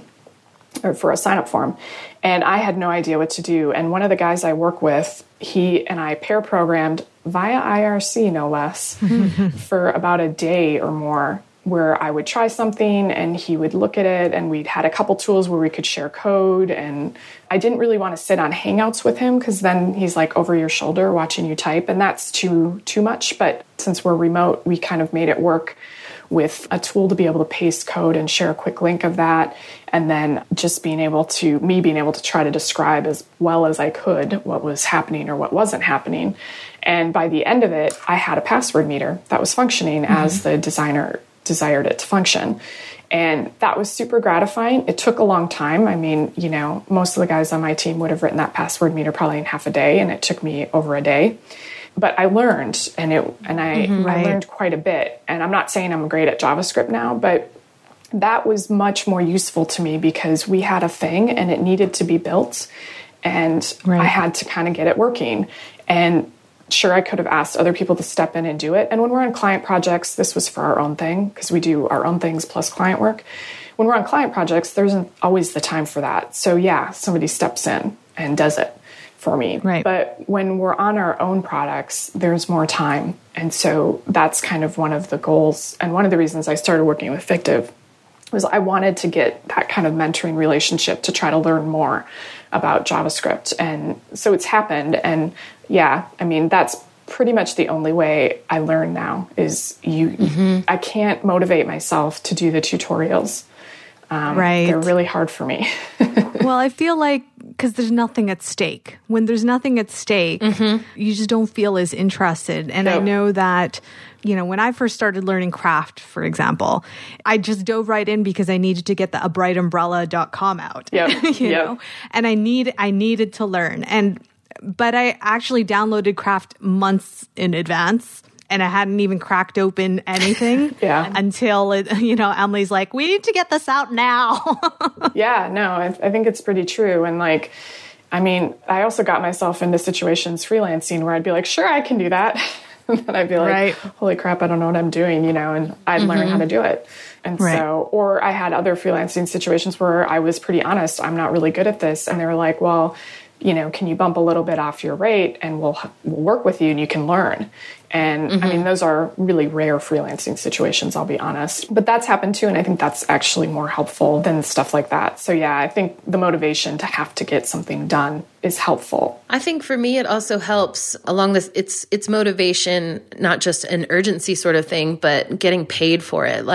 or for a sign-up form. And I had no idea what to do. And one of the guys I work with, he and I pair programmed via IRC, no less, for about a day or more, where I would try something and he would look at it, and we'd had a couple tools where we could share code. And I didn't really want to sit on Hangouts with him because then he's like over your shoulder watching you type, and that's too much. But since we're remote, we kind of made it work with a tool to be able to paste code and share a quick link of that. And then just being able to try to describe as well as I could what was happening or what wasn't happening. And by the end of it, I had a password meter that was functioning as the designer desired it to function. And that was super gratifying. It took a long time. I mean, most of the guys on my team would have written that password meter probably in half a day, and it took me over a day. But I learned, and I learned quite a bit. And I'm not saying I'm great at JavaScript now, but that was much more useful to me because we had a thing and it needed to be built, and I had to kind of get it working. And sure, I could have asked other people to step in and do it. And when we're on client projects, this was for our own thing because we do our own things plus client work. When we're on client projects, there isn't always the time for that. So yeah, somebody steps in and does it for me. Right. But when we're on our own products, there's more time. And so that's kind of one of the goals. And one of the reasons I started working with Fictive was I wanted to get that kind of mentoring relationship to try to learn more about JavaScript. And so it's happened. And yeah, I mean, that's pretty much the only way I learn now is I can't motivate myself to do the tutorials. They're really hard for me. Well, I feel like because there's nothing at stake. When there's nothing at stake, you just don't feel as interested. And I know that, when I first started learning craft, for example, I just dove right in because I needed to get the abrightumbrella.com out. You know? And I needed to learn. But I actually downloaded craft months in advance. And I hadn't even cracked open anything until, Emily's like, we need to get this out now. I think it's pretty true. And I also got myself into situations freelancing where I'd be like, sure, I can do that. And then I'd be like, holy crap, I don't know what I'm doing, and I'd learn how to do it. And or I had other freelancing situations where I was pretty honest, I'm not really good at this. And they were like, well, can you bump a little bit off your rate and we'll work with you and you can learn. And those are really rare freelancing situations, I'll be honest. But that's happened too. And I think that's actually more helpful than stuff like that. So I think the motivation to have to get something done is helpful. I think for me, it also helps along this, it's motivation, not just an urgency sort of thing, but getting paid for it.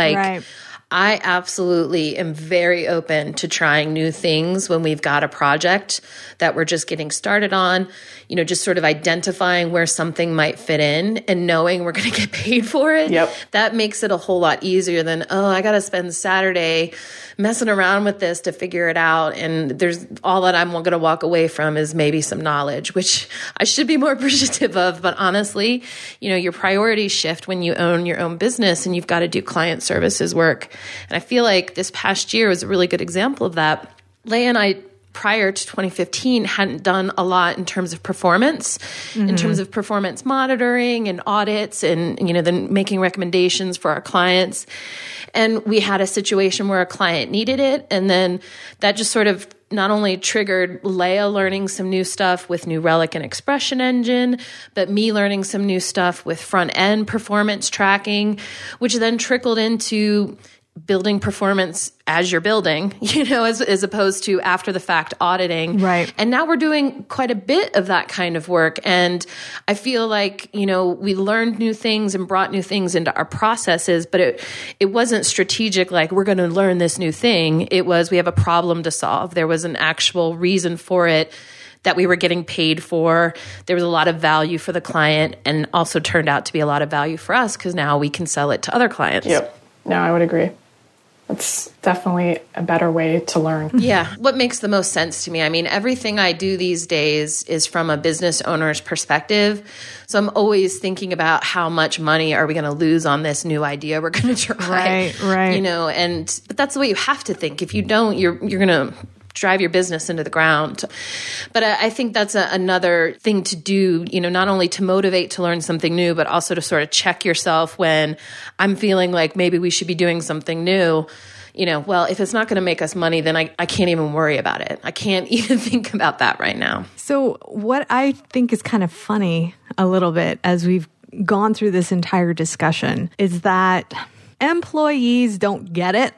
I absolutely am very open to trying new things when we've got a project that we're just getting started on, just sort of identifying where something might fit in and knowing we're going to get paid for it. That makes it a whole lot easier than, I got to spend Saturday messing around with this to figure it out. And there's all that I'm going to walk away from is maybe some knowledge, which I should be more appreciative of. But honestly, your priorities shift when you own your own business and you've got to do client services work. And I feel like this past year was a really good example of that. Leah and I, prior to 2015, hadn't done a lot in terms of performance, in terms of performance monitoring and audits and, then making recommendations for our clients. And we had a situation where a client needed it. And then that just sort of not only triggered Leah learning some new stuff with New Relic and Expression Engine, but me learning some new stuff with front-end performance tracking, which then trickled into building performance as you're building, as opposed to after the fact auditing. Right. And now we're doing quite a bit of that kind of work. And I feel like, we learned new things and brought new things into our processes, but it wasn't strategic, like we're going to learn this new thing. It was, we have a problem to solve. There was an actual reason for it that we were getting paid for. There was a lot of value for the client and also turned out to be a lot of value for us because now we can sell it to other clients. Yep. No, I would agree. It's definitely a better way to learn. Yeah. What makes the most sense to me? Everything I do these days is from a business owner's perspective. So I'm always thinking about how much money are we going to lose on this new idea we're going to try. Right. But that's the way you have to think. If you don't, you're going to drive your business into the ground. But I think that's another thing to do, not only to motivate to learn something new, but also to sort of check yourself when I'm feeling like maybe we should be doing something new. Well, if it's not going to make us money, then I can't even worry about it. I can't even think about that right now. So what I think is kind of funny a little bit as we've gone through this entire discussion is that employees don't get it.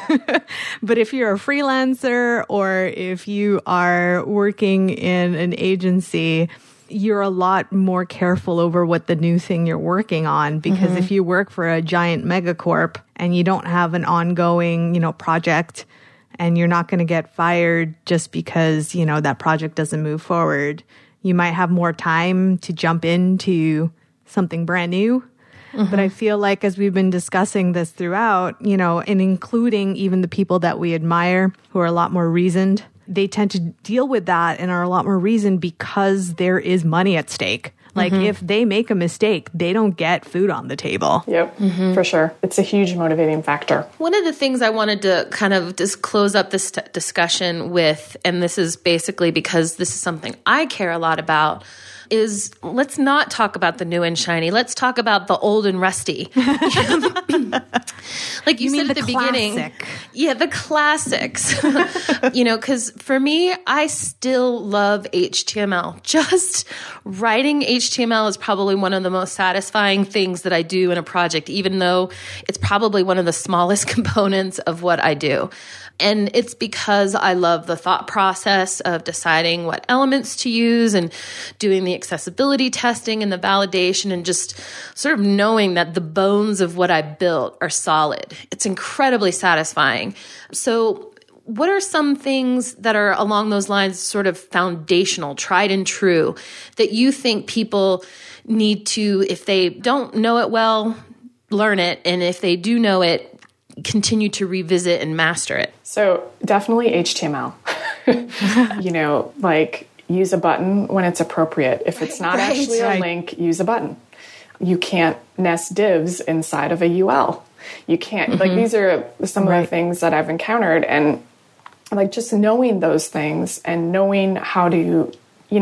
But if you're a freelancer or if you are working in an agency, you're a lot more careful over what the new thing you're working on. Because if you work for a giant megacorp and you don't have an ongoing, project and you're not going to get fired just because, that project doesn't move forward, you might have more time to jump into something brand new. But I feel like as we've been discussing this throughout, and including even the people that we admire who are a lot more reasoned, they tend to deal with that and are a lot more reasoned because there is money at stake. Like if they make a mistake, they don't get food on the table. Yep, for sure. It's a huge motivating factor. One of the things I wanted to kind of just close up this discussion with, and this is basically because this is something I care a lot about, is let's not talk about the new and shiny. Let's talk about the old and rusty. Like you said at the beginning. Yeah, the classics. Because for me, I still love HTML. Just writing HTML is probably one of the most satisfying things that I do in a project, even though it's probably one of the smallest components of what I do. And it's because I love the thought process of deciding what elements to use and doing the accessibility testing and the validation and just sort of knowing that the bones of what I built are solid. It's incredibly satisfying. So what are some things that are along those lines, sort of foundational, tried and true, that you think people need to, if they don't know it well, learn it, and if they do know it, continue to revisit and master it? So definitely HTML. Like use a button when it's appropriate. If it's not actually a link, use a button. You can't nest divs inside of a UL. You can't, like, these are some of the things that I've encountered, and like just knowing those things and knowing how to,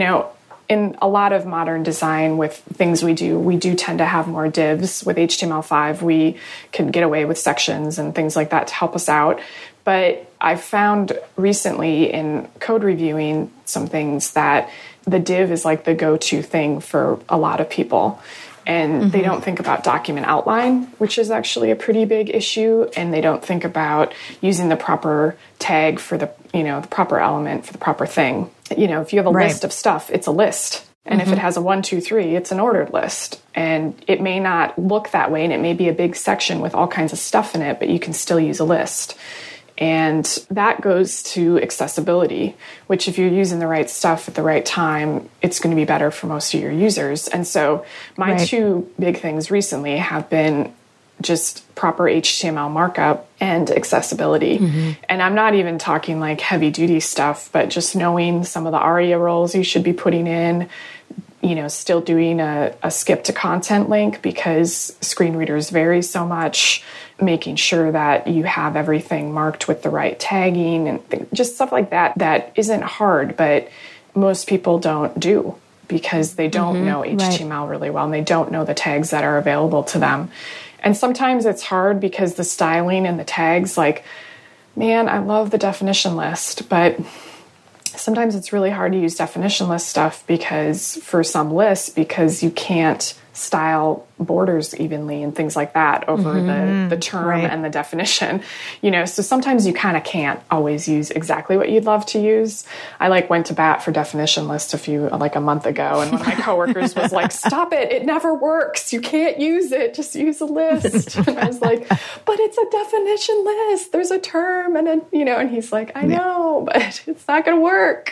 in a lot of modern design with things we do tend to have more divs. With HTML5, we can get away with sections and things like that to help us out. But I found recently in code reviewing some things that the div is like the go-to thing for a lot of people. And they don't think about document outline, which is actually a pretty big issue. And they don't think about using the proper tag for the proper element for the proper thing. If you have a list of stuff, it's a list. And if it has a 1, 2, 3, it's an ordered list. And it may not look that way, and it may be a big section with all kinds of stuff in it, but you can still use a list. And that goes to accessibility, which if you're using the right stuff at the right time, it's going to be better for most of your users. And so my two big things recently have been just proper HTML markup and accessibility. And I'm not even talking like heavy duty stuff, but just knowing some of the ARIA roles you should be putting in, still doing a skip to content link because screen readers vary so much, making sure that you have everything marked with the right tagging and just stuff like that. That isn't hard, but most people don't do because they don't know HTML really well and they don't know the tags that are available to them. And sometimes it's hard because the styling and the tags, like, man, I love the definition list, but sometimes it's really hard to use definition list stuff because for some lists, because you can't style borders evenly and things like that over the term and the definition, so sometimes you kind of can't always use exactly what you'd love to use. I went to bat for definition list a month ago, and one of my coworkers was like, stop it never works, you can't use it, just use a list. And I was like, but it's a definition list, there's a term and and he's like, I know, but it's not gonna work.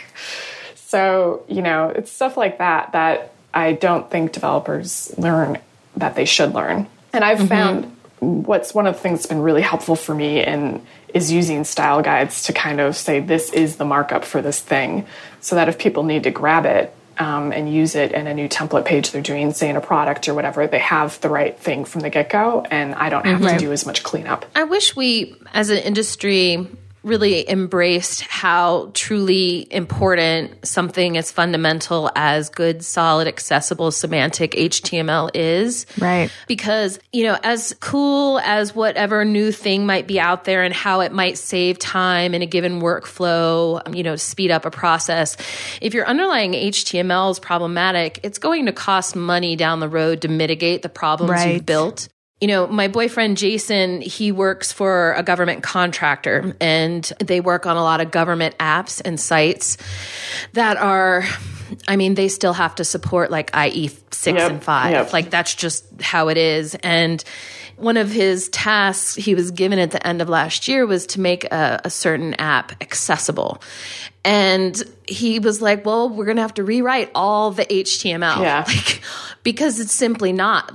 So it's stuff like that I don't think developers learn that they should learn. And I've found what's one of the things that's been really helpful for me is using style guides to kind of say, this is the markup for this thing, so that if people need to grab it and use it in a new template page they're doing, say in a product or whatever, they have the right thing from the get-go, and I don't have to do as much cleanup. I wish we, as an industry, really embraced how truly important something as fundamental as good, solid, accessible, semantic HTML is. Right. Because, as cool as whatever new thing might be out there and how it might save time in a given workflow, speed up a process, if your underlying HTML is problematic, it's going to cost money down the road to mitigate the problems you've built. My boyfriend, Jason, he works for a government contractor, and they work on a lot of government apps and sites that are, they still have to support IE 6 and 5. That's just how it is. And one of his tasks he was given at the end of last year was to make a certain app accessible. And he was like, well, we're going to have to rewrite all the HTML. Yeah. Because it's simply not.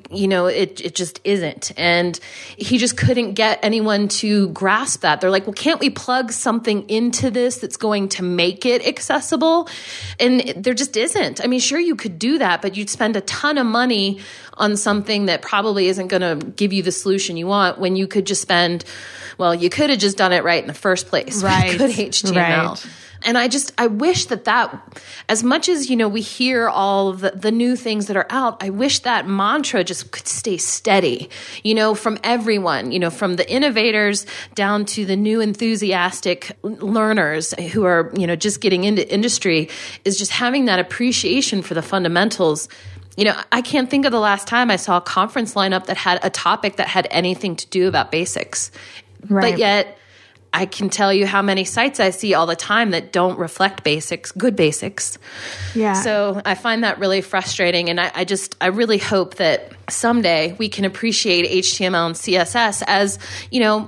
It just isn't. And he just couldn't get anyone to grasp that. They're like, well, can't we plug something into this that's going to make it accessible? And there just isn't. Sure, you could do that, but you'd spend a ton of money on something that probably isn't going to give you the solution you want, when you could just you could have just done it right in the first place. Right. Good HTML. Right. And I wish that as much as, we hear all of the new things that are out, I wish that mantra just could stay steady, from everyone, from the innovators down to the new enthusiastic learners who are, just getting into industry, is just having that appreciation for the fundamentals. I can't think of the last time I saw a conference lineup that had a topic that had anything to do about basics. Right. But yet, I can tell you how many sites I see all the time that don't reflect basics, good basics. Yeah. So I find that really frustrating. And I really hope that someday we can appreciate HTML and CSS as,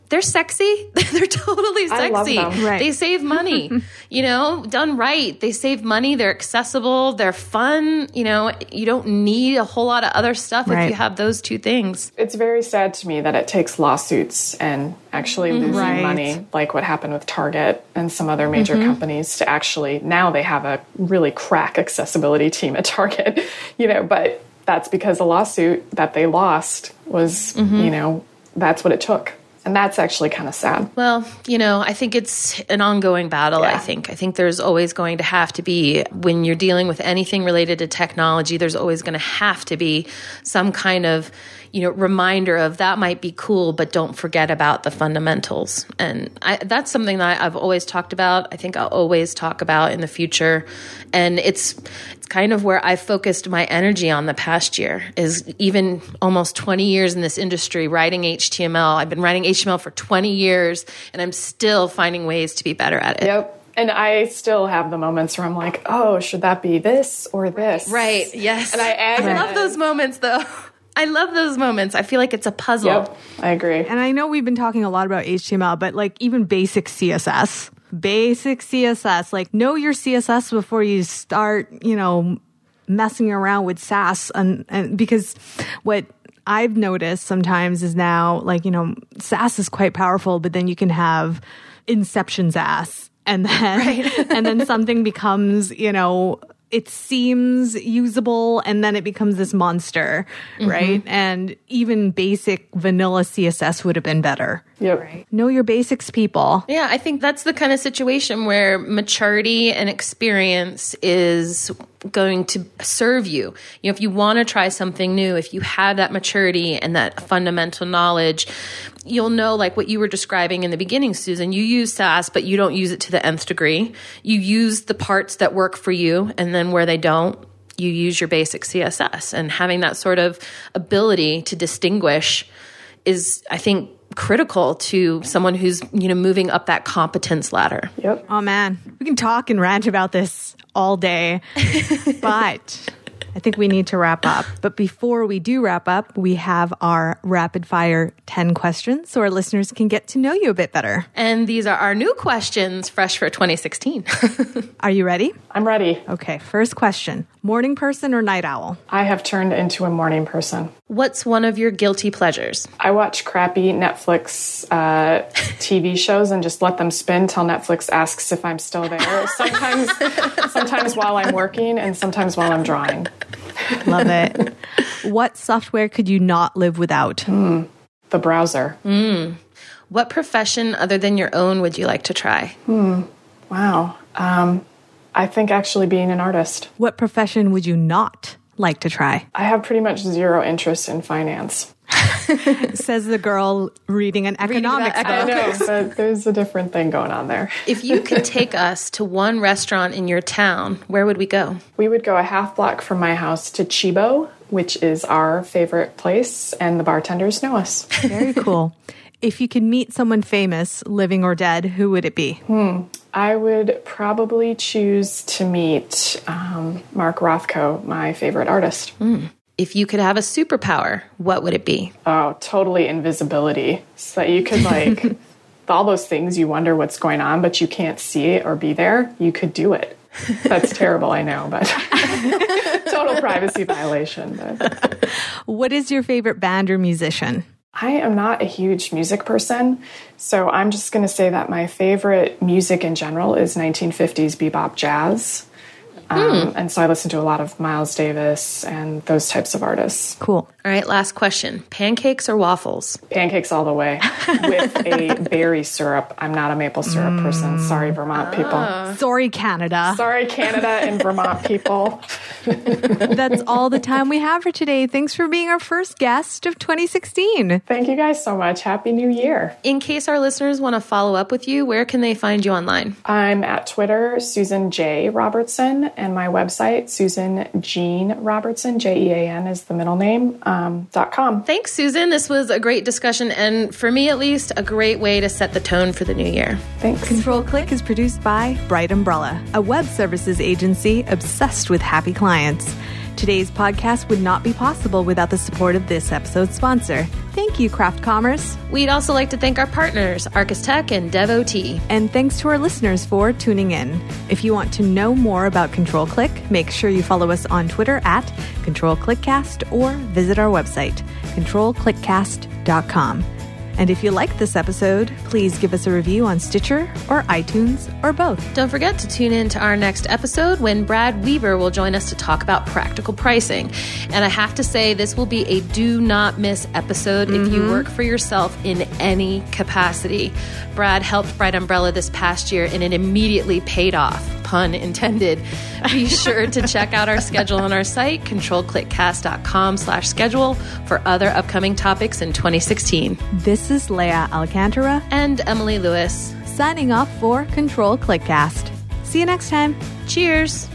they're sexy. They're totally sexy. I love them. Right. They save money, done right. They save money. They're accessible. They're fun. You don't need a whole lot of other stuff if you have those two things. It's very sad to me that it takes lawsuits and actually losing money, like what happened with Target and some other major companies, to actually, now they have a really crack accessibility team at Target, but that's because a lawsuit that they lost was, that's what it took. And that's actually kind of sad. Well, I think it's an ongoing battle, Yeah. I think there's always going to have to be, when you're dealing with anything related to technology, there's always going to have to be some kind of, reminder of that might be cool, but don't forget about the fundamentals. And that's something that I've always talked about. I think I'll always talk about in the future. And it's kind of where I focused my energy on the past year, is even almost 20 years in this industry writing HTML. I've been writing HTML for 20 years, and I'm still finding ways to be better at it. Yep. And I still have the moments where I'm like, oh, should that be this or this? Right. Yes. And I love those moments, though. I love those moments. I feel like it's a puzzle. Yep, I agree. And I know we've been talking a lot about HTML, but like even basic CSS, like know your CSS before you start, messing around with Sass. And because what I've noticed sometimes is now, like, Sass is quite powerful, but then you can have Inception Sass, and then and then something becomes, it seems usable, and then it becomes this monster, right? And even basic vanilla CSS would have been better. Yep. Right? Know your basics, people. Yeah, I think that's the kind of situation where maturity and experience is going to serve you. If you want to try something new, if you have that maturity and that fundamental knowledge, you'll know, like what you were describing in the beginning, Susan, you use Sass, but you don't use it to the nth degree. You use the parts that work for you, and then where they don't, you use your basic CSS. And having that sort of ability to distinguish is, I think, critical to someone who's, moving up that competence ladder. Yep. Oh man, we can talk and rant about this all day, but I think we need to wrap up. But before we do wrap up, we have our rapid fire 10 questions so our listeners can get to know you a bit better. And these are our new questions, fresh for 2016. Are you ready? I'm ready. Okay, first question. Morning person or night owl? I have turned into a morning person. What's one of your guilty pleasures? I watch crappy Netflix TV shows and just let them spin till Netflix asks if I'm still there. Sometimes while I'm working, and sometimes while I'm drawing. Love it. What software could you not live without? The browser. What profession other than your own would you like to try? Wow. I think actually being an artist. What profession would you not like to try? I have pretty much zero interest in finance. Says the girl reading an economics book. I know, but there's a different thing going on there. If you could take us to one restaurant in your town, where would we go? We would go a half block from my house to Chibo, which is our favorite place, and the bartenders know us. Very cool. If you could meet someone famous, living or dead, who would it be? I would probably choose to meet Mark Rothko, my favorite artist. If you could have a superpower, what would it be? Oh, totally invisibility. So that you could, all those things you wonder what's going on, but you can't see it or be there, you could do it. That's terrible, I know, but total privacy violation. But. What is your favorite band or musician? I am not a huge music person, so I'm just going to say that my favorite music in general is 1950s bebop jazz. And so I listen to a lot of Miles Davis and those types of artists. Cool. All right, last question. Pancakes or waffles? Pancakes all the way with a berry syrup. I'm not a maple syrup person. Sorry, Vermont people. Sorry, Canada. Sorry, Canada and Vermont people. That's all the time we have for today. Thanks for being our first guest of 2016. Thank you guys so much. Happy New Year. In case our listeners want to follow up with you, where can they find you online? I'm at Twitter, Susan J. Robertson, and my website, Susan Jean Robertson, Jean is the middle name, .com. Thanks, Susan. This was a great discussion, and for me at least, a great way to set the tone for the new year. Thanks. Control Click is produced by Bright Umbrella, a web services agency obsessed with happy clients. Today's podcast would not be possible without the support of this episode's sponsor, Thank you, Craft Commerce. We'd also like to thank our partners, Arcus Tech and DevOT. And thanks to our listeners for tuning in. If you want to know more about Control Click, make sure you follow us on Twitter at ControlClickCast or visit our website, ControlClickCast.com. And if you liked this episode, please give us a review on Stitcher or iTunes or both. Don't forget to tune in to our next episode when Brad Weaver will join us to talk about practical pricing. And I have to say, this will be a do not miss episode if you work for yourself in any capacity. Brad helped Bright Umbrella this past year and it immediately paid off. Pun intended. Be sure to check out our schedule on our site, controlclickcast.com/schedule for other upcoming topics in 2016. This is Leah Alcantara and Emily Lewis signing off for Control Clickcast. See you next time. Cheers.